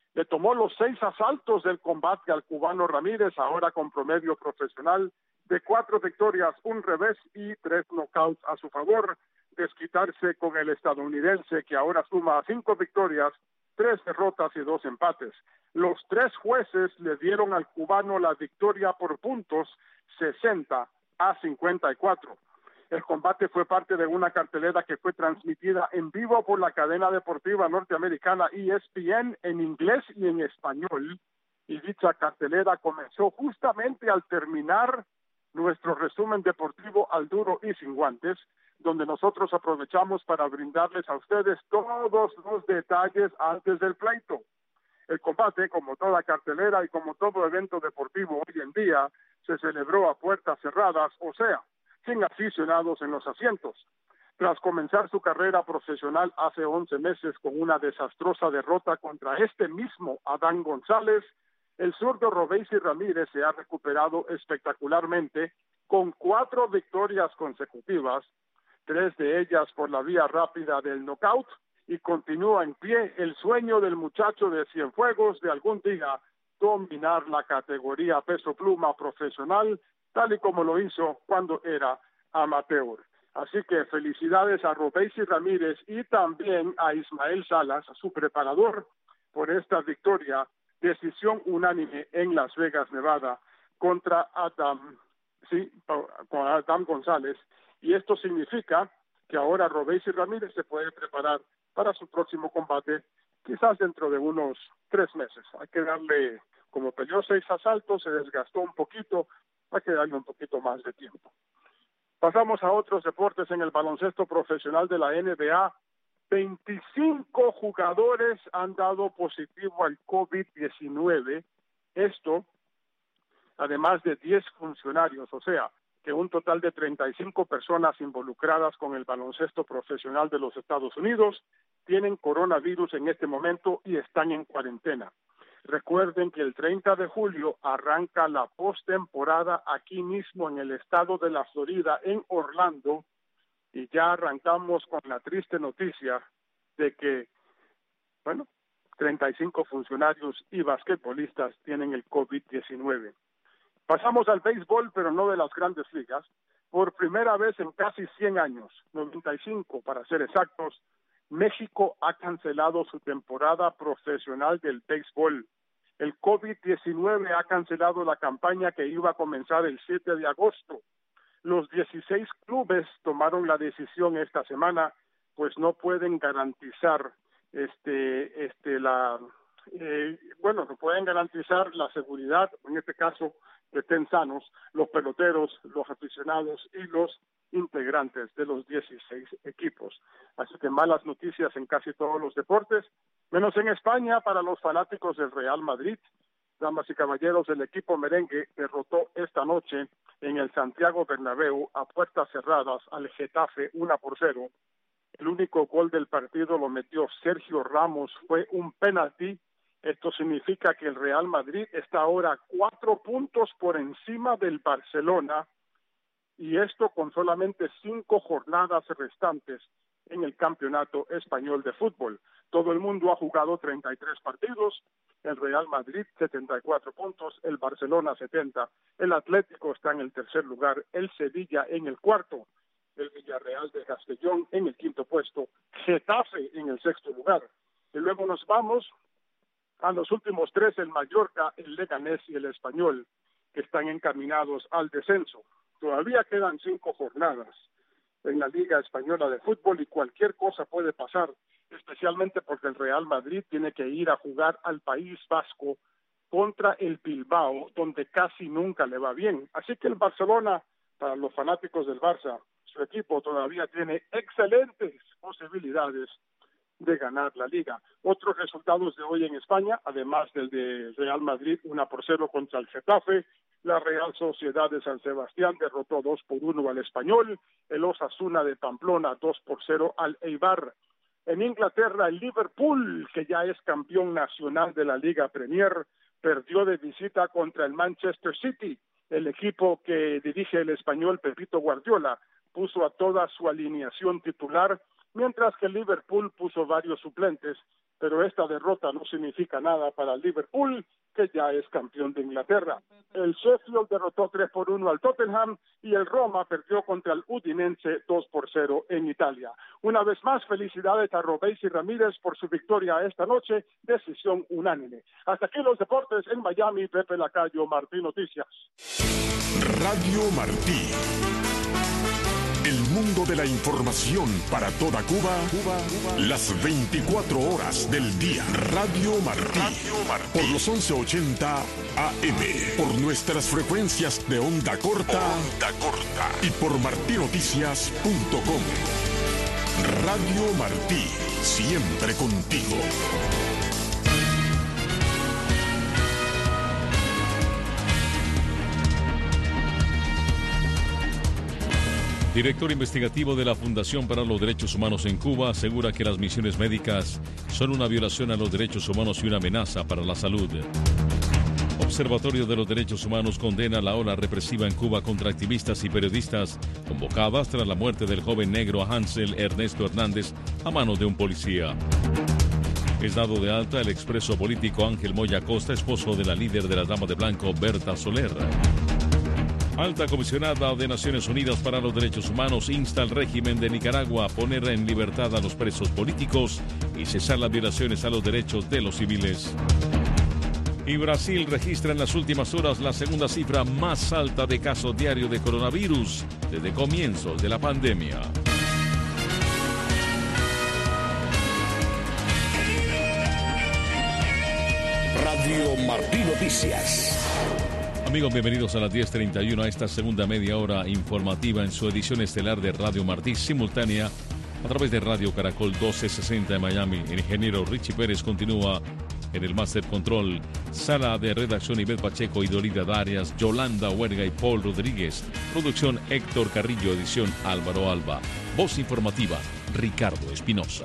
Le tomó los seis asaltos del combate al cubano Ramírez, ahora con promedio profesional de cuatro victorias, un revés y tres knockouts a su favor, desquitarse con el estadounidense que ahora suma cinco victorias, tres derrotas y dos empates. Los tres jueces le dieron al cubano la victoria por puntos, sesenta a cincuenta y cuatro. El combate fue parte de una cartelera que fue transmitida en vivo por la cadena deportiva norteamericana E S P N en inglés y en español, y dicha cartelera comenzó justamente al terminar nuestro resumen deportivo al duro y sin guantes, donde nosotros aprovechamos para brindarles a ustedes todos los detalles antes del pleito. El combate, como toda cartelera y como todo evento deportivo hoy en día, se celebró a puertas cerradas, o sea, sin aficionados en los asientos. Tras comenzar su carrera profesional hace once meses con una desastrosa derrota contra este mismo Adán González, el zurdo Robeisy Ramírez se ha recuperado espectacularmente con cuatro victorias consecutivas, tres de ellas por la vía rápida del knockout, y continúa en pie el sueño del muchacho de Cienfuegos de algún día dominar la categoría peso pluma profesional, tal y como lo hizo cuando era amateur. Así que felicidades a Robeisy Ramírez y también a Ismael Salas, su preparador, por esta victoria, decisión unánime en Las Vegas, Nevada, contra Adam, sí, con Adam González. Y esto significa que ahora Robeisy Ramírez se puede preparar para su próximo combate, quizás dentro de unos tres meses. Hay que darle, como peleó seis asaltos, se desgastó un poquito, hay que darle un poquito más de tiempo. Pasamos a otros deportes en el baloncesto profesional de la N B A. veinticinco jugadores han dado positivo al COVID diecinueve. Esto, además de diez funcionarios, o sea, que un total de treinta y cinco personas involucradas con el baloncesto profesional de los Estados Unidos tienen coronavirus en este momento y están en cuarentena. Recuerden que el treinta de julio arranca la postemporada aquí mismo en el estado de la Florida, en Orlando, y ya arrancamos con la triste noticia de que, bueno, treinta y cinco funcionarios y basquetbolistas tienen el COVID diecinueve. Pasamos al béisbol, pero no de las grandes ligas. Por primera vez en casi cien años, noventa y cinco para ser exactos, México ha cancelado su temporada profesional del béisbol. El COVID diecinueve ha cancelado la campaña que iba a comenzar el siete de agosto. Los dieciséis clubes tomaron la decisión esta semana, pues no pueden garantizar este, este, la, eh, bueno, no pueden garantizar la seguridad, en este caso, que estén sanos los peloteros, los aficionados y los integrantes de los dieciséis equipos. Así que malas noticias en casi todos los deportes, menos en España para los fanáticos del Real Madrid. Damas y caballeros, el equipo merengue derrotó esta noche en el Santiago Bernabéu a puertas cerradas al Getafe uno por cero. El único gol del partido lo metió Sergio Ramos, fue un penalti. Esto significa que el Real Madrid está ahora cuatro puntos por encima del Barcelona, y esto con solamente cinco jornadas restantes en el campeonato español de fútbol. Todo el mundo ha jugado treinta y tres partidos, el Real Madrid setenta y cuatro puntos, el Barcelona setenta, el Atlético está en el tercer lugar, el Sevilla en el cuarto, el Villarreal de Castellón en el quinto puesto, Getafe en el sexto lugar. Y luego nos vamos a los últimos tres, el Mallorca, el Leganés y el Español, que están encaminados al descenso. Todavía quedan cinco jornadas en la Liga Española de Fútbol y cualquier cosa puede pasar, especialmente porque el Real Madrid tiene que ir a jugar al País Vasco contra el Bilbao, donde casi nunca le va bien. Así que el Barcelona, para los fanáticos del Barça, su equipo todavía tiene excelentes posibilidades de ganar la Liga. Otros resultados de hoy en España, además del de Real Madrid, uno por cero contra el Getafe, la Real Sociedad de San Sebastián derrotó dos por uno al Español, el Osasuna de Pamplona dos por cero al Eibar. En Inglaterra, el Liverpool, que ya es campeón nacional de la Liga Premier, perdió de visita contra el Manchester City. El equipo que dirige el español Pepito Guardiola puso a toda su alineación titular mientras que el Liverpool puso varios suplentes, pero esta derrota no significa nada para el Liverpool, que ya es campeón de Inglaterra. El Sheffield derrotó tres por uno al Tottenham y el Roma perdió contra el Udinese dos por cero en Italia. Una vez más, felicidades a Robéis y Ramírez por su victoria esta noche, decisión unánime. Hasta aquí los deportes en Miami, Pepe Lacayo, Martí Noticias. Radio Martí. El mundo de la información para toda Cuba, Cuba, Cuba, las veinticuatro horas del día. Radio Martí, Radio Martí, por los once ochenta A M, por nuestras frecuencias de onda corta, onda corta y por martí noticias punto com. Radio Martí, siempre contigo. Director investigativo de la Fundación para los Derechos Humanos en Cuba asegura que las misiones médicas son una violación a los derechos humanos y una amenaza para la salud. Observatorio de los Derechos Humanos condena la ola represiva en Cuba contra activistas y periodistas convocadas tras la muerte del joven negro Hansel Ernesto Hernández a manos de un policía. Es dado de alta el expreso político Ángel Moya Costa, esposo de la líder de la Dama de Blanco, Berta Soler. Alta comisionada de Naciones Unidas para los Derechos Humanos insta al régimen de Nicaragua a poner en libertad a los presos políticos y cesar las violaciones a los derechos de los civiles. Y Brasil registra en las últimas horas la segunda cifra más alta de casos diarios de coronavirus desde comienzos de la pandemia. Radio Martí Noticias. Amigos, bienvenidos a las diez treinta y uno a esta segunda media hora informativa en su edición estelar de Radio Martí, simultánea a través de Radio Caracol doce sesenta de Miami. El ingeniero Richie Pérez continúa en el Master Control. Sala de redacción Ivette Pacheco y Dorida Darias, Yolanda Huerga y Paul Rodríguez. Producción Héctor Carrillo, edición Álvaro Alba. Voz informativa Ricardo Espinosa.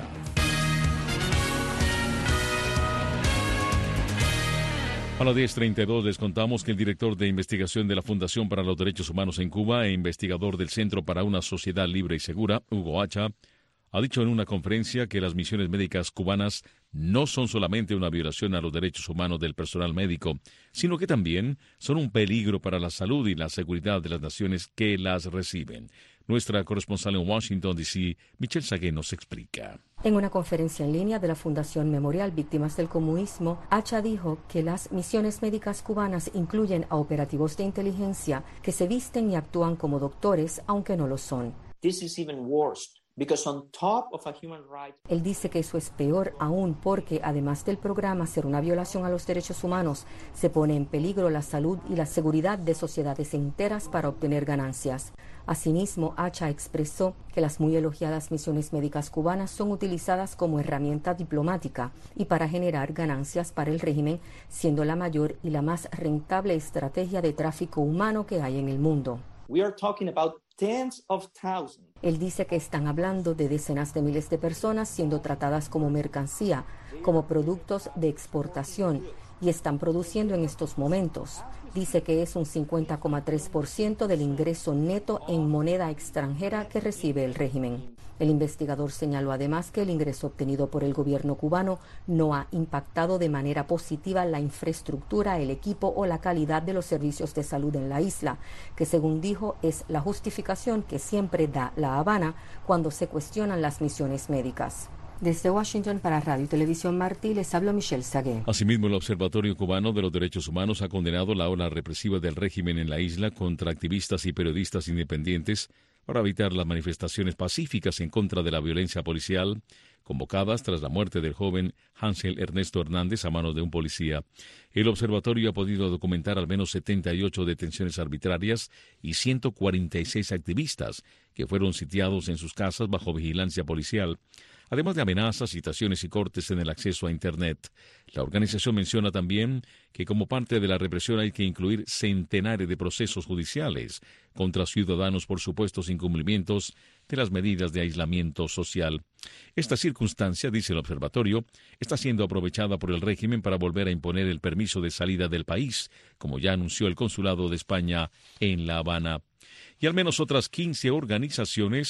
A las diez treinta y dos les contamos que el director de investigación de la Fundación para los Derechos Humanos en Cuba e investigador del Centro para una Sociedad Libre y Segura, Hugo Hacha, ha dicho en una conferencia que las misiones médicas cubanas no son solamente una violación a los derechos humanos del personal médico, sino que también son un peligro para la salud y la seguridad de las naciones que las reciben. Nuestra corresponsal en Washington, D C, Michelle Sagué, nos explica. En una conferencia en línea de la Fundación Memorial Víctimas del Comunismo, Hacha dijo que las misiones médicas cubanas incluyen a operativos de inteligencia que se visten y actúan como doctores, aunque no lo son. This is even worse. Because on top of a human right... Él dice que eso es peor aún porque, además del programa ser una violación a los derechos humanos, se pone en peligro la salud y la seguridad de sociedades enteras para obtener ganancias. Asimismo, Hacha expresó que las muy elogiadas misiones médicas cubanas son utilizadas como herramienta diplomática y para generar ganancias para el régimen, siendo la mayor y la más rentable estrategia de tráfico humano que hay en el mundo. We are talking about tens of thousands. Él dice que están hablando de decenas de miles de personas siendo tratadas como mercancía, como productos de exportación, y están produciendo en estos momentos. Dice que es un cincuenta coma tres por ciento del ingreso neto en moneda extranjera que recibe el régimen. El investigador señaló además que el ingreso obtenido por el gobierno cubano no ha impactado de manera positiva la infraestructura, el equipo o la calidad de los servicios de salud en la isla, que según dijo es la justificación que siempre da La Habana cuando se cuestionan las misiones médicas. Desde Washington para Radio y Televisión Martí les habla Michelle Sagué. Asimismo, el Observatorio Cubano de los Derechos Humanos ha condenado la ola represiva del régimen en la isla contra activistas y periodistas independientes para evitar las manifestaciones pacíficas en contra de la violencia policial convocadas tras la muerte del joven Hansel Ernesto Hernández a manos de un policía. El observatorio ha podido documentar al menos setenta y ocho detenciones arbitrarias y ciento cuarenta y seis activistas que fueron sitiados en sus casas bajo vigilancia policial, además de amenazas, citaciones y cortes en el acceso a Internet. La organización menciona también que como parte de la represión hay que incluir centenares de procesos judiciales contra ciudadanos por supuestos incumplimientos de las medidas de aislamiento social. Esta circunstancia, dice el observatorio, está siendo aprovechada por el régimen para volver a imponer el permiso de salida del país, como ya anunció el Consulado de España en La Habana. Y al menos otras quince organizaciones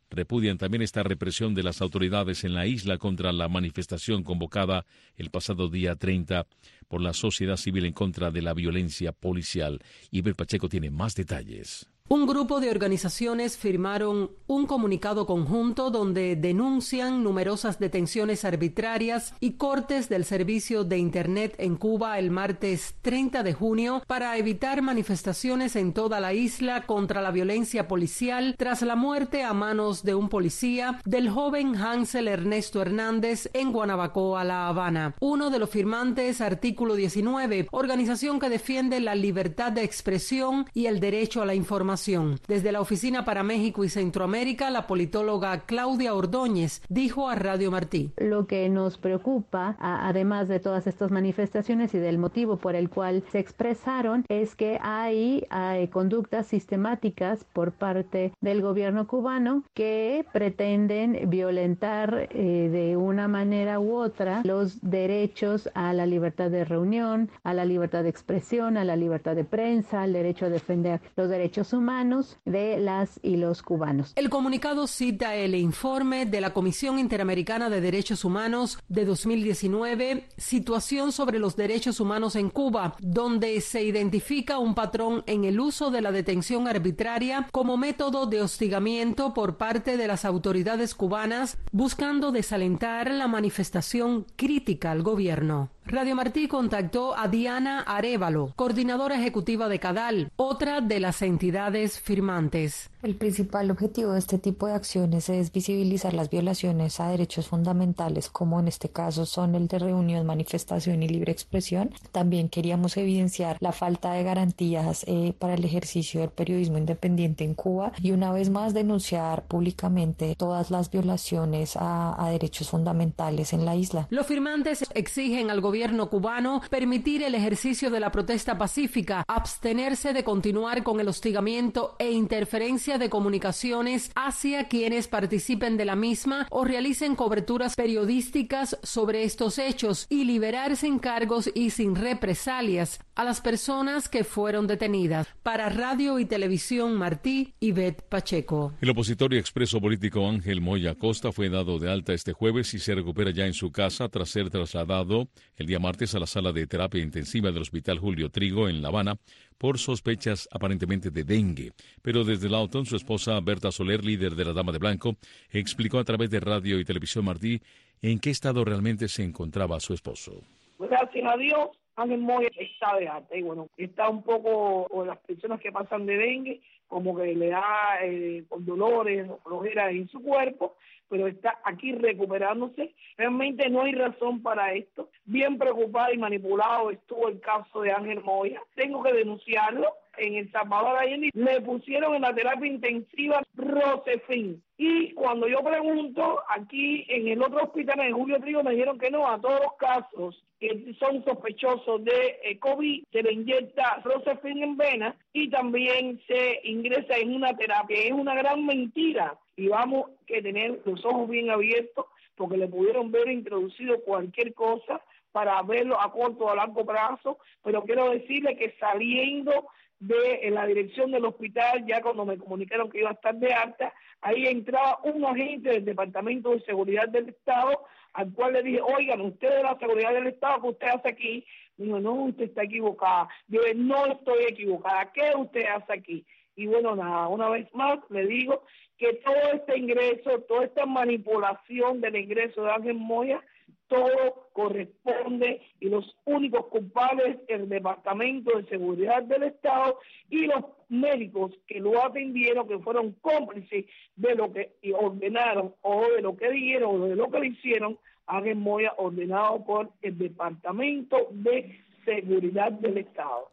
repudian también esta represión de las autoridades en la isla contra la manifestación convocada el pasado día treinta por la sociedad civil en contra de la violencia policial. Iber Pacheco tiene más detalles. Un grupo de organizaciones firmaron un comunicado conjunto donde denuncian numerosas detenciones arbitrarias y cortes del servicio de Internet en Cuba el martes treinta de junio para evitar manifestaciones en toda la isla contra la violencia policial tras la muerte a manos de un policía del joven Hansel Ernesto Hernández en Guanabacoa, La Habana. Uno de los firmantes, Artículo diecinueve, organización que defiende la libertad de expresión y el derecho a la información. Desde la Oficina para México y Centroamérica, la politóloga Claudia Ordóñez dijo a Radio Martí: Lo que nos preocupa, a, además de todas estas manifestaciones y del motivo por el cual se expresaron, es que hay, hay conductas sistemáticas por parte del gobierno cubano que pretenden violentar eh, de una manera u otra los derechos a la libertad de reunión, a la libertad de expresión, a la libertad de prensa, al derecho a defender los derechos humanos de las y los cubanos. El comunicado cita el informe de la Comisión Interamericana de Derechos Humanos de dos mil diecinueve, Situación sobre los Derechos Humanos en Cuba, donde se identifica un patrón en el uso de la detención arbitraria como método de hostigamiento por parte de las autoridades cubanas, buscando desalentar la manifestación crítica al gobierno. Radio Martí contactó a Diana Arévalo, coordinadora ejecutiva de CADAL, otra de las entidades firmantes. El principal objetivo de este tipo de acciones es visibilizar las violaciones a derechos fundamentales, como en este caso son el de reunión, manifestación y libre expresión. También queríamos evidenciar la falta de garantías eh, para el ejercicio del periodismo independiente en Cuba y una vez más denunciar públicamente todas las violaciones a, a derechos fundamentales en la isla. Los firmantes exigen al gobierno cubano permitir el ejercicio de la protesta pacífica, abstenerse de continuar con el hostigamiento e interferencia de comunicaciones hacia quienes participen de la misma o realicen coberturas periodísticas sobre estos hechos y liberar sin cargos y sin represalias a las personas que fueron detenidas. Para Radio y Televisión Martí, Ivette Pacheco. El opositor y expreso político Ángel Moya Costa fue dado de alta este jueves y se recupera ya en su casa tras ser trasladado el día martes a la sala de terapia intensiva del Hospital Julio Trigo en La Habana por sospechas aparentemente de dengue. Pero desde Lawton, su esposa Berta Soler, líder de la Dama de Blanco, explicó a través de Radio y Televisión Martí en qué estado realmente se encontraba su esposo. Gracias a Dios, Ángel Moya está de alta y bueno, está un poco, o las personas que pasan de dengue, como que le da eh, con dolores o flojeras en su cuerpo, pero está aquí recuperándose. Realmente no hay razón para esto. Bien preocupado y manipulado estuvo el caso de Ángel Moya. Tengo que denunciarlo. En El Salvador Allende le pusieron en la terapia intensiva Rosefin. Y cuando yo pregunto, aquí en el otro hospital, en Julio Trigo, me dijeron que no, a todos los casos que son sospechosos de eh, COVID, se le inyecta Rosefin en vena y también se ingresa en una terapia. Es una gran mentira y vamos a tener los ojos bien abiertos porque le pudieron ver introducido cualquier cosa para verlo a corto o a largo plazo, pero quiero decirle que saliendo de la dirección del hospital, ya cuando me comunicaron que iba a estar de alta, ahí entraba un agente del Departamento de Seguridad del Estado, al cual le dije, oigan, usted de la Seguridad del Estado, ¿qué usted hace aquí? Me dijo, no, usted está equivocada. Yo dije, no estoy equivocada, ¿qué usted hace aquí? Y bueno, nada, una vez más le digo que todo este ingreso, toda esta manipulación del ingreso de Ángel Moya, todo corresponde y los únicos culpables el Departamento de Seguridad del Estado y los médicos que lo atendieron, que fueron cómplices de lo que ordenaron o de lo que dijeron o de lo que le hicieron a Ángel Moya, ordenado por el Departamento de Seguridad del Estado.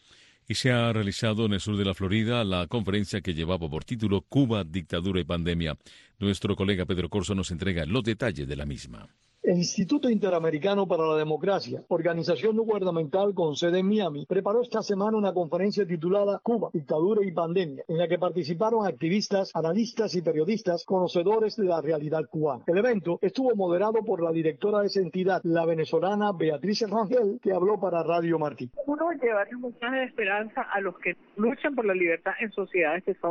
Y se ha realizado en el sur de la Florida la conferencia que llevaba por título Cuba, dictadura y pandemia. Nuestro colega Pedro Corso nos entrega los detalles de la misma. El Instituto Interamericano para la Democracia, organización no gubernamental con sede en Miami, preparó esta semana una conferencia titulada Cuba, dictadura y pandemia, en la que participaron activistas, analistas y periodistas conocedores de la realidad cubana. El evento estuvo moderado por la directora de esa entidad, la venezolana Beatriz Rangel, que habló para Radio Martí. Uno llevar un mensaje de esperanza a los que luchan por la libertad en sociedades que son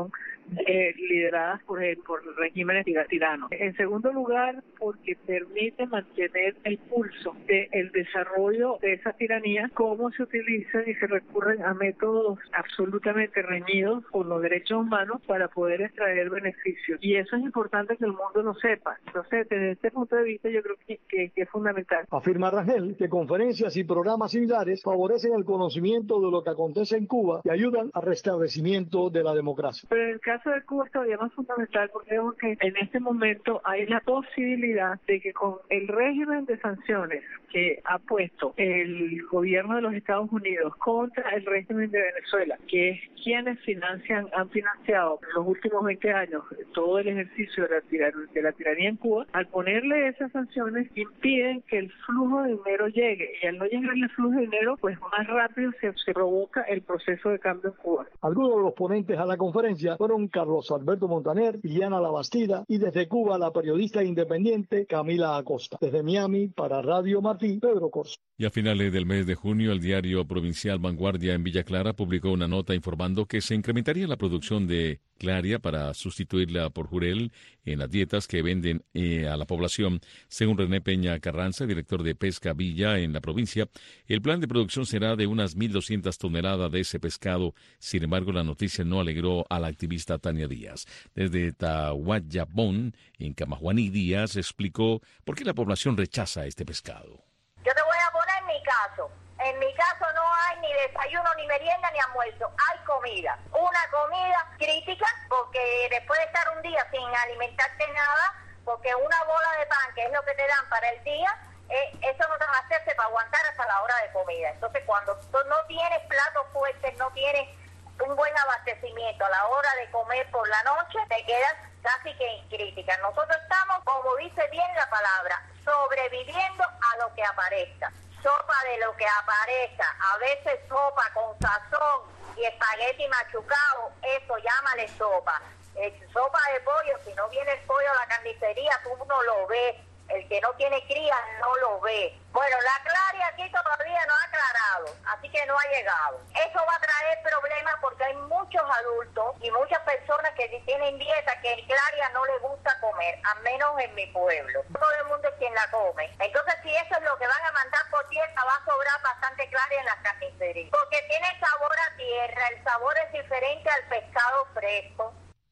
eh, lideradas por, el, por regímenes tiranos. En segundo lugar, porque permite mantener el pulso del desarrollo de esa tiranía, cómo se utilizan y se recurren a métodos absolutamente reñidos con los derechos humanos para poder extraer beneficios. Y eso es importante que el mundo lo sepa. Entonces, desde este punto de vista, yo creo que, que, que es fundamental. Afirma Rangel que conferencias y programas similares favorecen el conocimiento de lo que acontece en Cuba y ayudan al restablecimiento de la democracia. Pero en el caso de Cuba es todavía más fundamental porque vemos que en este momento hay la posibilidad de que con el régimen de sanciones que ha puesto el gobierno de los Estados Unidos contra el régimen de Venezuela, que es quienes financian, han financiado en los últimos veinte años todo el ejercicio de la, tiran- de la tiranía en Cuba, al ponerle esas sanciones impiden que el flujo de dinero llegue, y al no llegar el flujo de dinero, pues más rápido se, se provoca el proceso de cambio en Cuba. Algunos de los ponentes a la conferencia fueron Carlos Alberto Montaner, Liliana Labastida y desde Cuba la periodista independiente Camila Acosta. Desde Miami, para Radio Martí, Pedro Corso. Y a finales del mes de junio, el diario provincial Vanguardia en Villa Clara publicó una nota informando que se incrementaría la producción de Claria para sustituirla por Jurel en las dietas que venden eh, a la población. Según René Peña Carranza, director de Pesca Villa en la provincia, el plan de producción será de unas mil doscientas toneladas de ese pescado. Sin embargo, la noticia no alegró a la activista Tania Díaz. Desde Tahuayabón, en Camajuaní, Díaz explicó por qué la población rechaza este pescado. Yo te voy a poner mi caso. En mi caso no hay ni desayuno, ni merienda, ni almuerzo. Hay comida. Una comida crítica, porque después de estar un día sin alimentarte nada, porque una bola de pan, que es lo que te dan para el día, eh, eso no te va a hacerse para aguantar hasta la hora de comida. Entonces, cuando tú no tienes platos fuertes, no tienes un buen abastecimiento a la hora de comer por la noche, te quedas casi que en crítica. Nosotros estamos, como dice bien la palabra, sobreviviendo a lo que aparezca. Sopa de lo que aparezca, a veces sopa con sazón y espagueti machucado, eso llámale sopa. Eh, sopa de pollo, si no viene el pollo a la carnicería, tú no lo ves. El que no tiene cría no lo ve. Bueno, la Claria aquí todavía no ha aclarado, así que no ha llegado. Eso va a traer problemas porque hay muchos adultos y muchas personas que tienen dieta que el Claria no les gusta comer, al menos en mi pueblo. Todo el mundo es quien la come. Entonces, si eso es lo que van a mandar por tierra, va a sobrar bastante Claria en las carnicerías. Porque tiene sabor a tierra, el sabor es diferente al pescado fresco.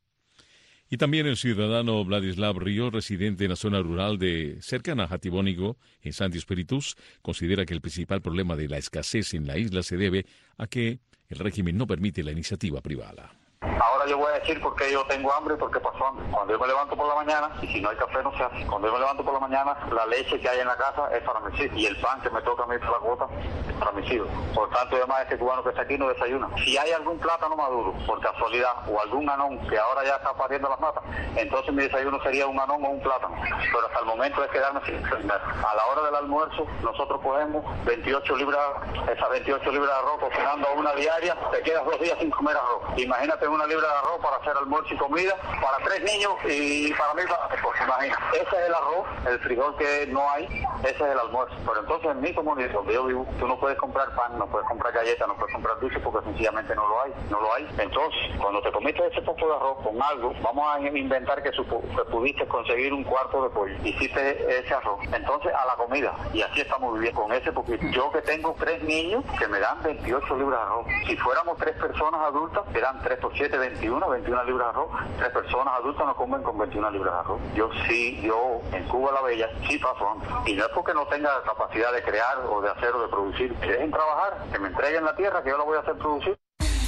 Y también el ciudadano Vladislav Ríos, residente en la zona rural de cercana a Jatibónigo, en Santi Espíritus, considera que el principal problema de la escasez en la isla se debe a que el régimen no permite la iniciativa privada. Ahora yo voy a decir por qué yo tengo hambre y por qué pasó hambre. Cuando yo me levanto por la mañana, y si no hay café no se hace. Cuando yo me levanto por la mañana, la leche que hay en la casa es para mis hijos. Y el pan que me toca a mí por la gota es para mis hijos. Por tanto, además, este cubano que está aquí no desayuna. Si hay algún plátano maduro, por casualidad, o algún anón que ahora ya está pariendo las matas, entonces mi desayuno sería un anón o un plátano. Pero hasta el momento es quedarme sin desayunar. A la hora del almuerzo, nosotros cogemos veintiocho libras, esas veintiocho libras de arroz cocinando una diaria, te quedas dos días sin comer arroz. Imagínate una libra de arroz para hacer almuerzo y comida para tres niños y para mí, pues imagina, ese es el arroz, el frijol que no hay, ese es el almuerzo. Pero entonces en mi comunidad donde yo vivo, tú no puedes comprar pan, no puedes comprar galletas, no puedes comprar dulces porque sencillamente no lo hay, no lo hay. Entonces, cuando te comiste ese poco de arroz con algo, vamos a inventar que, supo, que pudiste conseguir un cuarto de pollo, hiciste ese arroz, entonces a la comida, y así estamos viviendo con ese poquito. Yo que tengo tres niños que me dan veintiocho libras de arroz, si fuéramos tres personas adultas, que dan tres por siete, veintiuno, veintiuna libras de arroz, tres personas adultas no comen con veintiuna libras de arroz. Yo sí, yo en Cuba la Bella sí paso hambre. Y no es porque no tenga capacidad de crear o de hacer o de producir. Que dejen trabajar, que me entreguen la tierra, que yo la voy a hacer producir.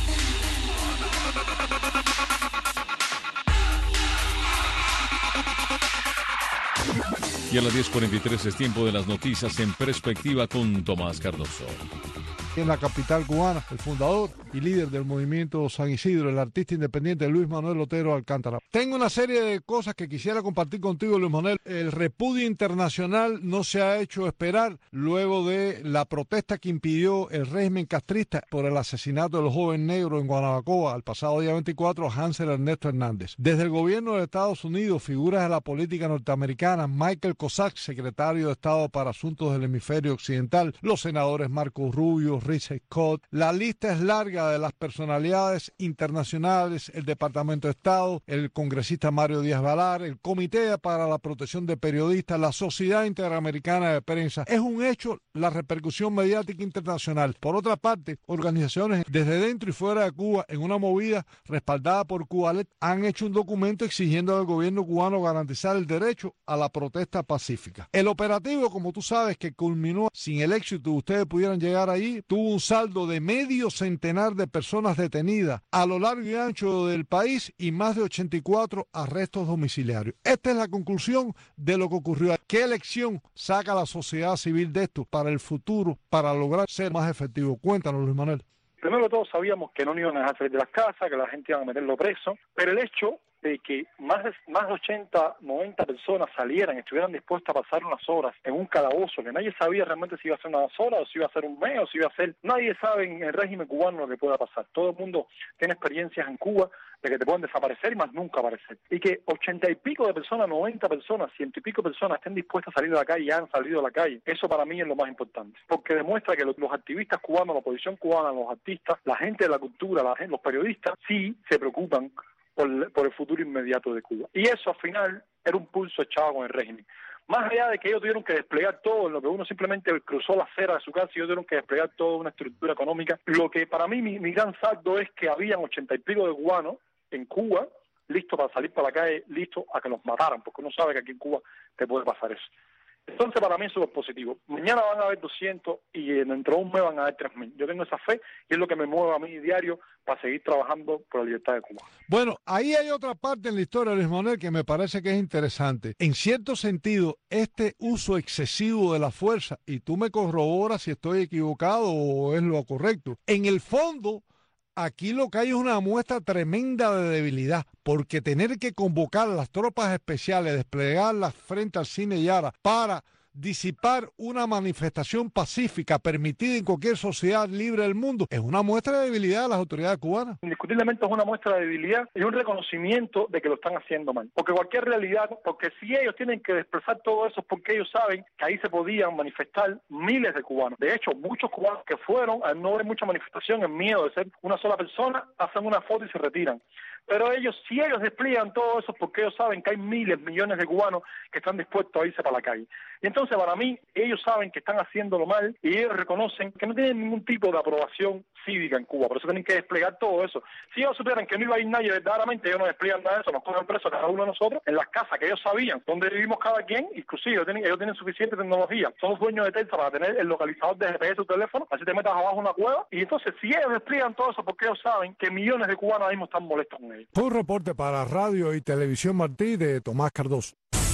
Y a las diez cuarenta y tres es tiempo de las noticias en perspectiva con Tomás Cardoso. En la capital cubana, el fundador y líder del movimiento San Isidro, el artista independiente Luis Manuel Otero Alcántara. Tengo una serie de cosas que quisiera compartir contigo, Luis Manuel. El repudio internacional no se ha hecho esperar luego de la protesta que impidió el régimen castrista por el asesinato del joven negro en Guanabacoa el pasado día veinticuatro, Hansel Ernesto Hernández. Desde el gobierno de Estados Unidos, figuras de la política norteamericana, Michael Cossack, secretario de Estado para Asuntos del Hemisferio Occidental, los senadores Marco Rubio, Richard Scott, la lista es larga visita de las personalidades internacionales, el Departamento de Estado, el congresista Mario Díaz Balar, el Comité para la Protección de Periodistas, la Sociedad Interamericana de Prensa. Es un hecho la repercusión mediática internacional. Por otra parte, organizaciones desde dentro y fuera de Cuba, en una movida respaldada por Cubalet, han hecho un documento exigiendo al gobierno cubano garantizar el derecho a la protesta pacífica. El operativo, como tú sabes, que culminó sin el éxito que ustedes pudieran llegar ahí, tuvo un saldo de medio centenar de personas detenidas a lo largo y ancho del país y más de ochenta y cuatro arrestos domiciliarios. Esta es la conclusión de lo que ocurrió. ¿Qué lección saca la sociedad civil de esto para el futuro, para lograr ser más efectivo? Cuéntanos, Luis Manuel. Primero de todo sabíamos que no iban a dejar salir de las casas, que la gente iba a meterlo preso, pero el hecho de que más de, más de ochenta, noventa personas salieran, estuvieran dispuestas a pasar unas horas en un calabozo, que nadie sabía realmente si iba a ser unas horas, o si iba a ser un mes, o si iba a ser... Nadie sabe en el régimen cubano lo que pueda pasar. Todo el mundo tiene experiencias en Cuba de que te pueden desaparecer y más nunca aparecer. Y que ochenta y pico de personas, noventa personas, ciento y pico personas estén dispuestas a salir de la calle y han salido de la calle. Eso para mí es lo más importante. Porque demuestra que los, los activistas cubanos, la oposición cubana, los artistas, la gente de la cultura, la, los periodistas, sí se preocupan Por, por el futuro inmediato de Cuba. Y eso al final era un pulso echado con el régimen. Más allá de que ellos tuvieron que desplegar todo, en lo que uno simplemente cruzó la acera de su casa y ellos tuvieron que desplegar toda una estructura económica, lo que para mí mi, mi gran saldo es que habían ochenta y pico de cubanos en Cuba, listos para salir para la calle, listos a que los mataran, porque uno sabe que aquí en Cuba te puede pasar eso. Entonces, para mí eso es positivo. Mañana van a haber doscientos y dentro de un mes van a haber tres mil. Yo tengo esa fe y es lo que me mueve a mí diario para seguir trabajando por la libertad de Cuba. Bueno, ahí hay otra parte en la historia, Luis Manuel, que me parece que es interesante. En cierto sentido, este uso excesivo de la fuerza, y tú me corroboras si estoy equivocado o es lo correcto, en el fondo... Aquí lo que hay es una muestra tremenda de debilidad, porque tener que convocar a las tropas especiales, desplegarlas frente al Cine Yara para disipar una manifestación pacífica permitida en cualquier sociedad libre del mundo es una muestra de debilidad de las autoridades cubanas. Indiscutiblemente es una muestra de debilidad y un reconocimiento de que lo están haciendo mal. Porque cualquier realidad, porque si ellos tienen que expresar todo eso es porque ellos saben que ahí se podían manifestar miles de cubanos. De hecho, muchos cubanos que fueron, al no ver mucha manifestación, en miedo de ser una sola persona, hacen una foto y se retiran. Pero ellos, si ellos despliegan todo eso, porque ellos saben que hay miles, millones de cubanos que están dispuestos a irse para la calle. Y entonces, para mí, ellos saben que están haciéndolo mal y ellos reconocen que no tienen ningún tipo de aprobación cívica en Cuba. Por eso tienen que desplegar todo eso. Si ellos supieran que no iba a ir nadie verdaderamente, ellos no despliegan nada de eso, nos cogen presos cada uno de nosotros en las casas que ellos sabían, donde vivimos cada quien, inclusive ellos tienen, ellos tienen suficiente tecnología. Son los dueños de Telsa para tener el localizador de G P S de tu teléfono, así te metas abajo una cueva. Y entonces, si ellos despliegan todo eso, porque ellos saben que millones de cubanos ahora mismo están molestos con ellos. Fue un reporte para Radio y Televisión Martí de Tomás Cardoso.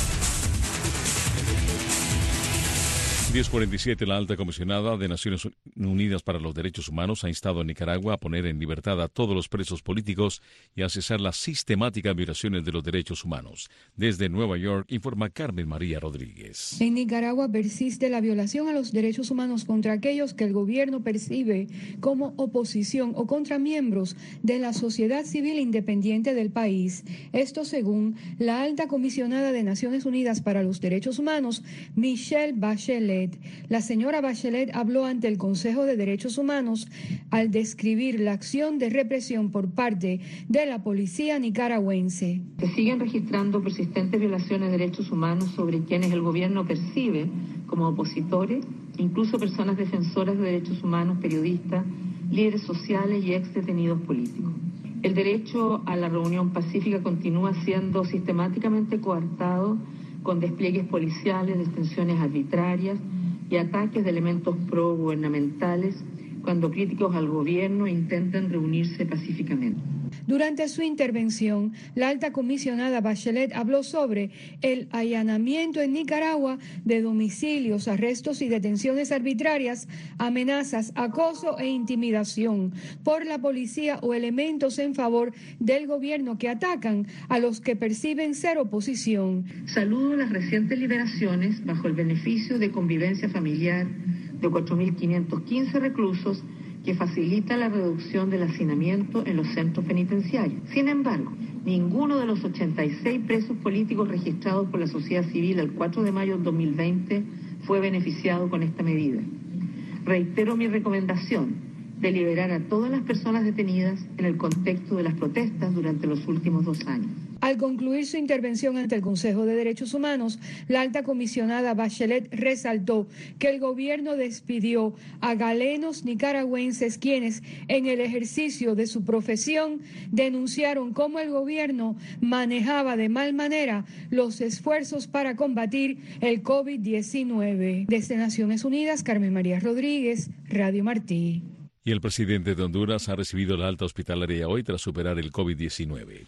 diez cuarenta y siete, la alta comisionada de Naciones Unidas para los Derechos Humanos ha instado a Nicaragua a poner en libertad a todos los presos políticos y a cesar las sistemáticas violaciones de los derechos humanos. Desde Nueva York, informa Carmen María Rodríguez. En Nicaragua persiste la violación a los derechos humanos contra aquellos que el gobierno percibe como oposición o contra miembros de la sociedad civil independiente del país. Esto según la alta comisionada de Naciones Unidas para los Derechos Humanos, Michelle Bachelet. La señora Bachelet habló ante el Consejo de Derechos Humanos al describir la acción de represión por parte de la policía nicaragüense. Se siguen registrando persistentes violaciones de derechos humanos sobre quienes el gobierno percibe como opositores, incluso personas defensoras de derechos humanos, periodistas, líderes sociales y ex detenidos políticos. El derecho a la reunión pacífica continúa siendo sistemáticamente coartado con despliegues policiales, detenciones arbitrarias y ataques de elementos progubernamentales cuando críticos al gobierno intentan reunirse pacíficamente. Durante su intervención, la alta comisionada Bachelet habló sobre el allanamiento en Nicaragua de domicilios, arrestos y detenciones arbitrarias, amenazas, acoso e intimidación por la policía o elementos en favor del gobierno que atacan a los que perciben ser oposición. Saludo las recientes liberaciones bajo el beneficio de convivencia familiar de cuatro mil quinientos quince reclusos que facilita la reducción del hacinamiento en los centros penitenciarios. Sin embargo, ninguno de los ochenta y seis presos políticos registrados por la sociedad civil el cuatro de mayo de dos mil veinte fue beneficiado con esta medida. Reitero mi recomendación de liberar a todas las personas detenidas en el contexto de las protestas durante los últimos dos años. Al concluir su intervención ante el Consejo de Derechos Humanos, la alta comisionada Bachelet resaltó que el gobierno despidió a galenos nicaragüenses quienes, en el ejercicio de su profesión, denunciaron cómo el gobierno manejaba de mal manera los esfuerzos para combatir el COVID diecinueve. Desde Naciones Unidas, Carmen María Rodríguez, Radio Martí. Y el presidente de Honduras ha recibido la alta hospitalaria hoy tras superar el COVID diecinueve.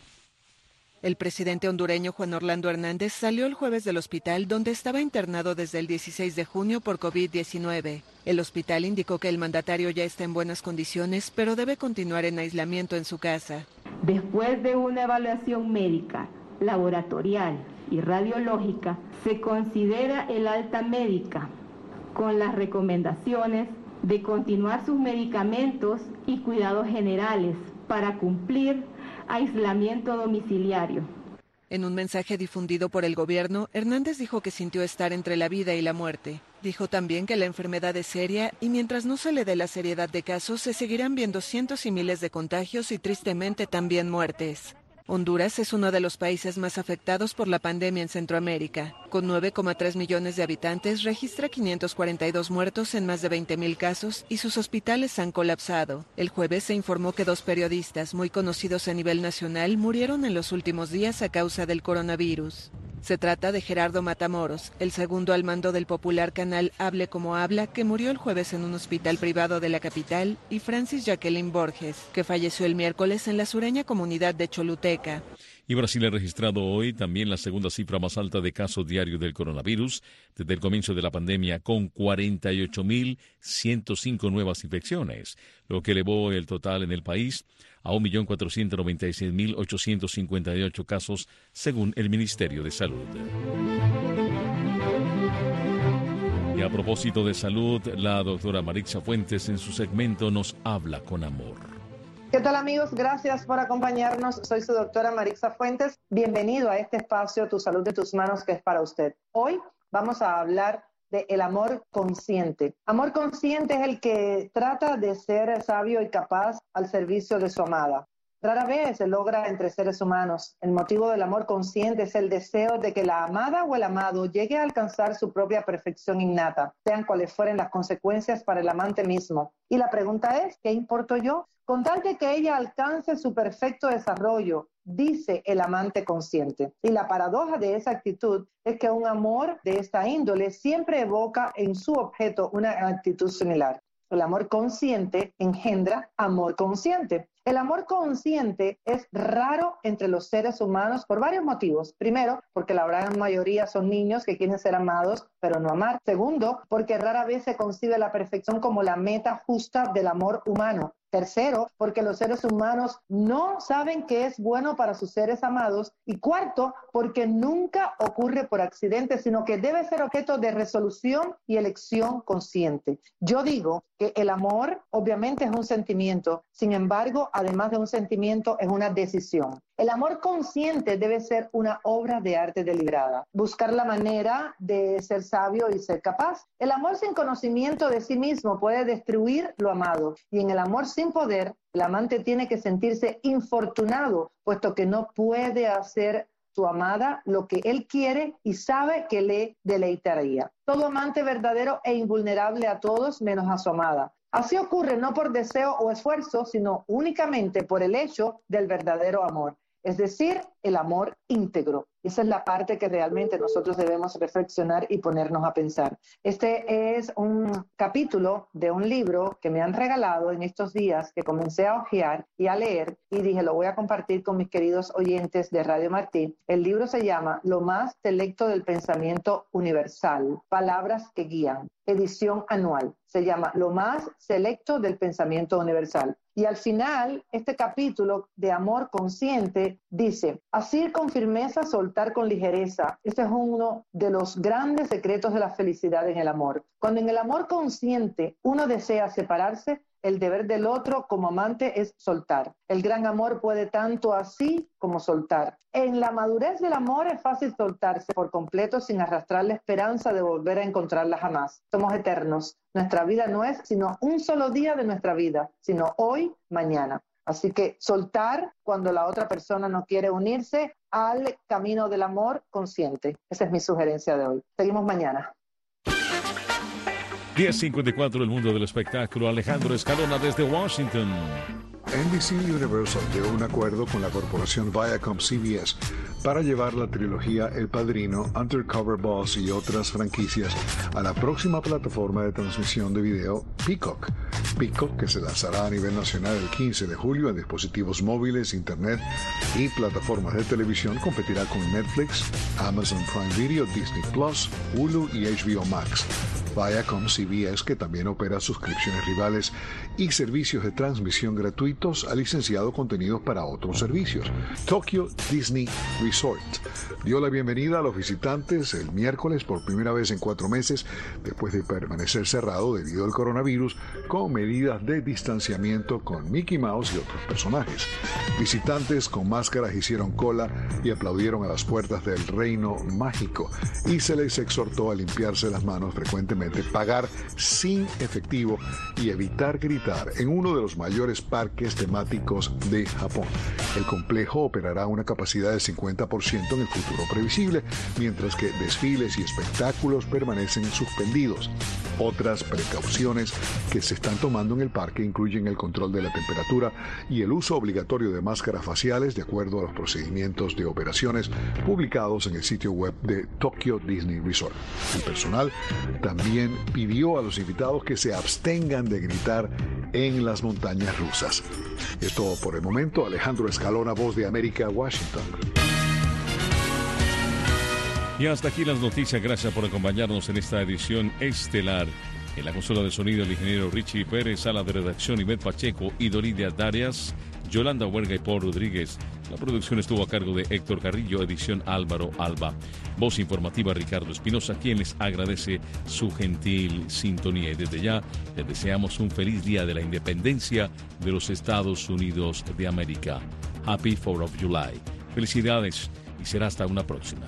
El presidente hondureño Juan Orlando Hernández salió el jueves del hospital donde estaba internado desde el dieciséis de junio por COVID diecinueve. El hospital indicó que el mandatario ya está en buenas condiciones, pero debe continuar en aislamiento en su casa. Después de una evaluación médica, laboratorial y radiológica, se considera el alta médica con las recomendaciones de continuar sus medicamentos y cuidados generales para cumplir aislamiento domiciliario. En un mensaje difundido por el gobierno, Hernández dijo que sintió estar entre la vida y la muerte. Dijo también que la enfermedad es seria y mientras no se le dé la seriedad de casos, se seguirán viendo cientos y miles de contagios y tristemente también muertes. Honduras es uno de los países más afectados por la pandemia en Centroamérica. Con nueve coma tres millones de habitantes, registra quinientos cuarenta y dos muertos en más de veinte mil casos y sus hospitales han colapsado. El jueves se informó que dos periodistas muy conocidos a nivel nacional murieron en los últimos días a causa del coronavirus. Se trata de Gerardo Matamoros, el segundo al mando del popular canal Hable Como Habla, que murió el jueves en un hospital privado de la capital, y Francis Jacqueline Borges, que falleció el miércoles en la sureña comunidad de Choluteca. Y Brasil ha registrado hoy también la segunda cifra más alta de casos diarios del coronavirus desde el comienzo de la pandemia, con cuarenta y ocho mil ciento cinco nuevas infecciones, lo que elevó el total en el país a un millón cuatrocientos noventa y seis mil ochocientos cincuenta y ocho casos, según el Ministerio de Salud. Y a propósito de salud, la doctora Marixa Fuentes en su segmento Nos habla con amor. ¿Qué tal, amigos? Gracias por acompañarnos. Soy su doctora Marixa Fuentes. Bienvenido a este espacio Tu Salud de Tus Manos, que es para usted. Hoy vamos a hablar de el amor consciente. Amor consciente es el que trata de ser sabio y capaz al servicio de su amada. Rara vez se logra entre seres humanos. El motivo del amor consciente es el deseo de que la amada o el amado llegue a alcanzar su propia perfección innata, sean cuales fueren las consecuencias para el amante mismo. Y la pregunta es, ¿qué importo yo? Con tal de que ella alcance su perfecto desarrollo, dice el amante consciente. Y la paradoja de esa actitud es que un amor de esta índole siempre evoca en su objeto una actitud similar. El amor consciente engendra amor consciente. El amor consciente es raro entre los seres humanos por varios motivos. Primero, porque la gran mayoría son niños que quieren ser amados, pero no amar. Segundo, porque rara vez se concibe la perfección como la meta justa del amor humano. Tercero, porque los seres humanos no saben qué es bueno para sus seres amados. Y cuarto, porque nunca ocurre por accidente, sino que debe ser objeto de resolución y elección consciente. Yo digo que el amor obviamente es un sentimiento, sin embargo, además de un sentimiento, es una decisión. El amor consciente debe ser una obra de arte deliberada, buscar la manera de ser sabio y ser capaz. El amor sin conocimiento de sí mismo puede destruir lo amado, y en el amor sin poder, el amante tiene que sentirse infortunado, puesto que no puede hacer su amada lo que él quiere y sabe que le deleitaría. Todo amante verdadero e invulnerable a todos menos a su amada. Así ocurre no por deseo o esfuerzo, sino únicamente por el hecho del verdadero amor, es decir, el amor íntegro. Esa es la parte que realmente nosotros debemos reflexionar y ponernos a pensar. Este es un capítulo de un libro que me han regalado en estos días, que comencé a hojear y a leer, y dije, lo voy a compartir con mis queridos oyentes de Radio Martí. El libro se llama Lo más selecto del pensamiento universal, palabras que guían, edición anual. Se llama Lo más selecto del pensamiento universal. Y al final, este capítulo de amor consciente dice, asir con firmeza, soltar con ligereza. Este es uno de los grandes secretos de la felicidad en el amor. Cuando en el amor consciente uno desea separarse, el deber del otro como amante es soltar. El gran amor puede tanto así como soltar. En la madurez del amor es fácil soltarse por completo sin arrastrar la esperanza de volver a encontrarla jamás. Somos eternos. Nuestra vida no es sino un solo día de nuestra vida, sino hoy, mañana. Así que soltar cuando la otra persona no quiere unirse al camino del amor consciente. Esa es mi sugerencia de hoy. Seguimos mañana. diez cincuenta y cuatro, el mundo del espectáculo. Alejandro Escalona desde Washington. N B C Universal llegó a un acuerdo con la corporación Viacom C B S para llevar la trilogía El Padrino, Undercover Boss y otras franquicias a la próxima plataforma de transmisión de video Peacock. Peacock, que se lanzará a nivel nacional el quince de julio en dispositivos móviles, internet y plataformas de televisión, competirá con Netflix, Amazon Prime Video, Disney Plus, Hulu y H B O Max. Viacom C B S, que también opera suscripciones rivales y servicios de transmisión gratuitos, ha licenciado contenidos para otros servicios. Tokyo Disney Resort dio la bienvenida a los visitantes el miércoles por primera vez en cuatro meses, después de permanecer cerrado debido al coronavirus, con medidas de distanciamiento con Mickey Mouse y otros personajes. Visitantes con máscaras hicieron cola y aplaudieron a las puertas del reino mágico, y se les exhortó a limpiarse las manos frecuentemente, pagar sin efectivo y evitar gritar en uno de los mayores parques temáticos de Japón. El complejo operará a una capacidad de cincuenta por ciento en el futuro previsible, mientras que desfiles y espectáculos permanecen suspendidos. Otras precauciones que se están tomando en el parque incluyen el control de la temperatura y el uso obligatorio de máscaras faciales de acuerdo a los procedimientos de operaciones publicados en el sitio web de Tokyo Disney Resort. El personal también pidió a los invitados que se abstengan de gritar en las montañas rusas. Es todo por el momento. Alejandro Escalona, Voz de América, Washington. Y hasta aquí las noticias. Gracias por acompañarnos en esta edición estelar. En la consola de sonido, el ingeniero Richie Pérez, sala de redacción Ivette Pacheco y Doridia Darias, Yolanda Huerga y Paul Rodríguez. La producción estuvo a cargo de Héctor Carrillo, edición Álvaro Alba. Voz informativa Ricardo Espinosa, quien les agradece su gentil sintonía. Y desde ya les deseamos un feliz día de la independencia de los Estados Unidos de América. Happy fourth of July. Felicidades y será hasta una próxima.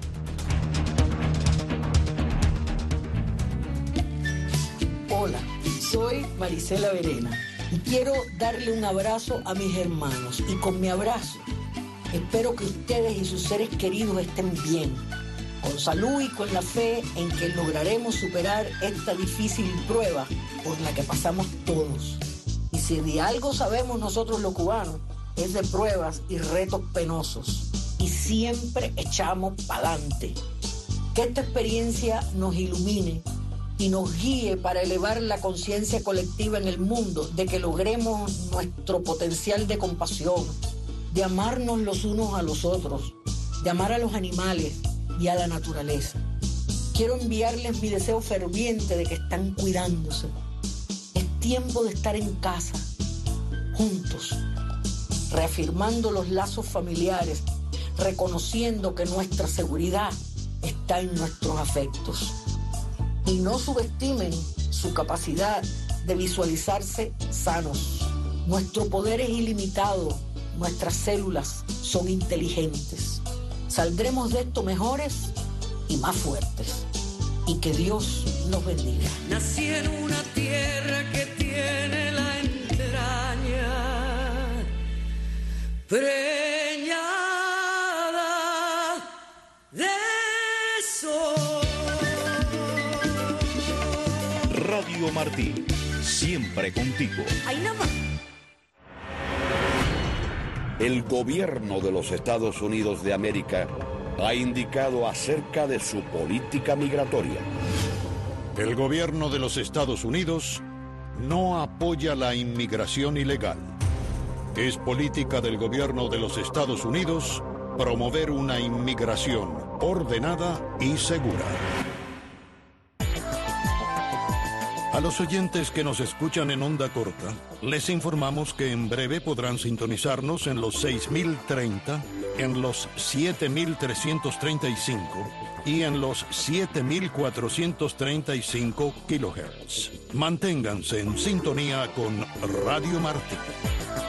Hola, soy Marisela Verena y quiero darle un abrazo a mis hermanos, y con mi abrazo espero que ustedes y sus seres queridos estén bien, con salud y con la fe en que lograremos superar esta difícil prueba por la que pasamos todos. Y si de algo sabemos nosotros los cubanos, es de pruebas y retos penosos, y siempre echamos pa'lante. Que esta experiencia nos ilumine y nos guíe para elevar la conciencia colectiva en el mundo, de que logremos nuestro potencial de compasión, de amarnos los unos a los otros, de amar a los animales y a la naturaleza. Quiero enviarles mi deseo ferviente de que están cuidándose. Es tiempo de estar en casa, juntos, reafirmando los lazos familiares, reconociendo que nuestra seguridad está en nuestros afectos. Y no subestimen su capacidad de visualizarse sanos. Nuestro poder es ilimitado, nuestras células son inteligentes. Saldremos de esto mejores y más fuertes. Y que Dios nos bendiga. Nací en una tierra que tiene la entraña preñada de sol. Radio Martí, siempre contigo. Ahí nomás. El gobierno de los Estados Unidos de América ha indicado acerca de su política migratoria. El gobierno de los Estados Unidos no apoya la inmigración ilegal. Es política del gobierno de los Estados Unidos promover una inmigración ordenada y segura. A los oyentes que nos escuchan en onda corta, les informamos que en breve podrán sintonizarnos en los seis mil treinta, en los siete mil trescientos treinta y cinco y en los siete mil cuatrocientos treinta y cinco kilohertz. Manténganse en sintonía con Radio Martí.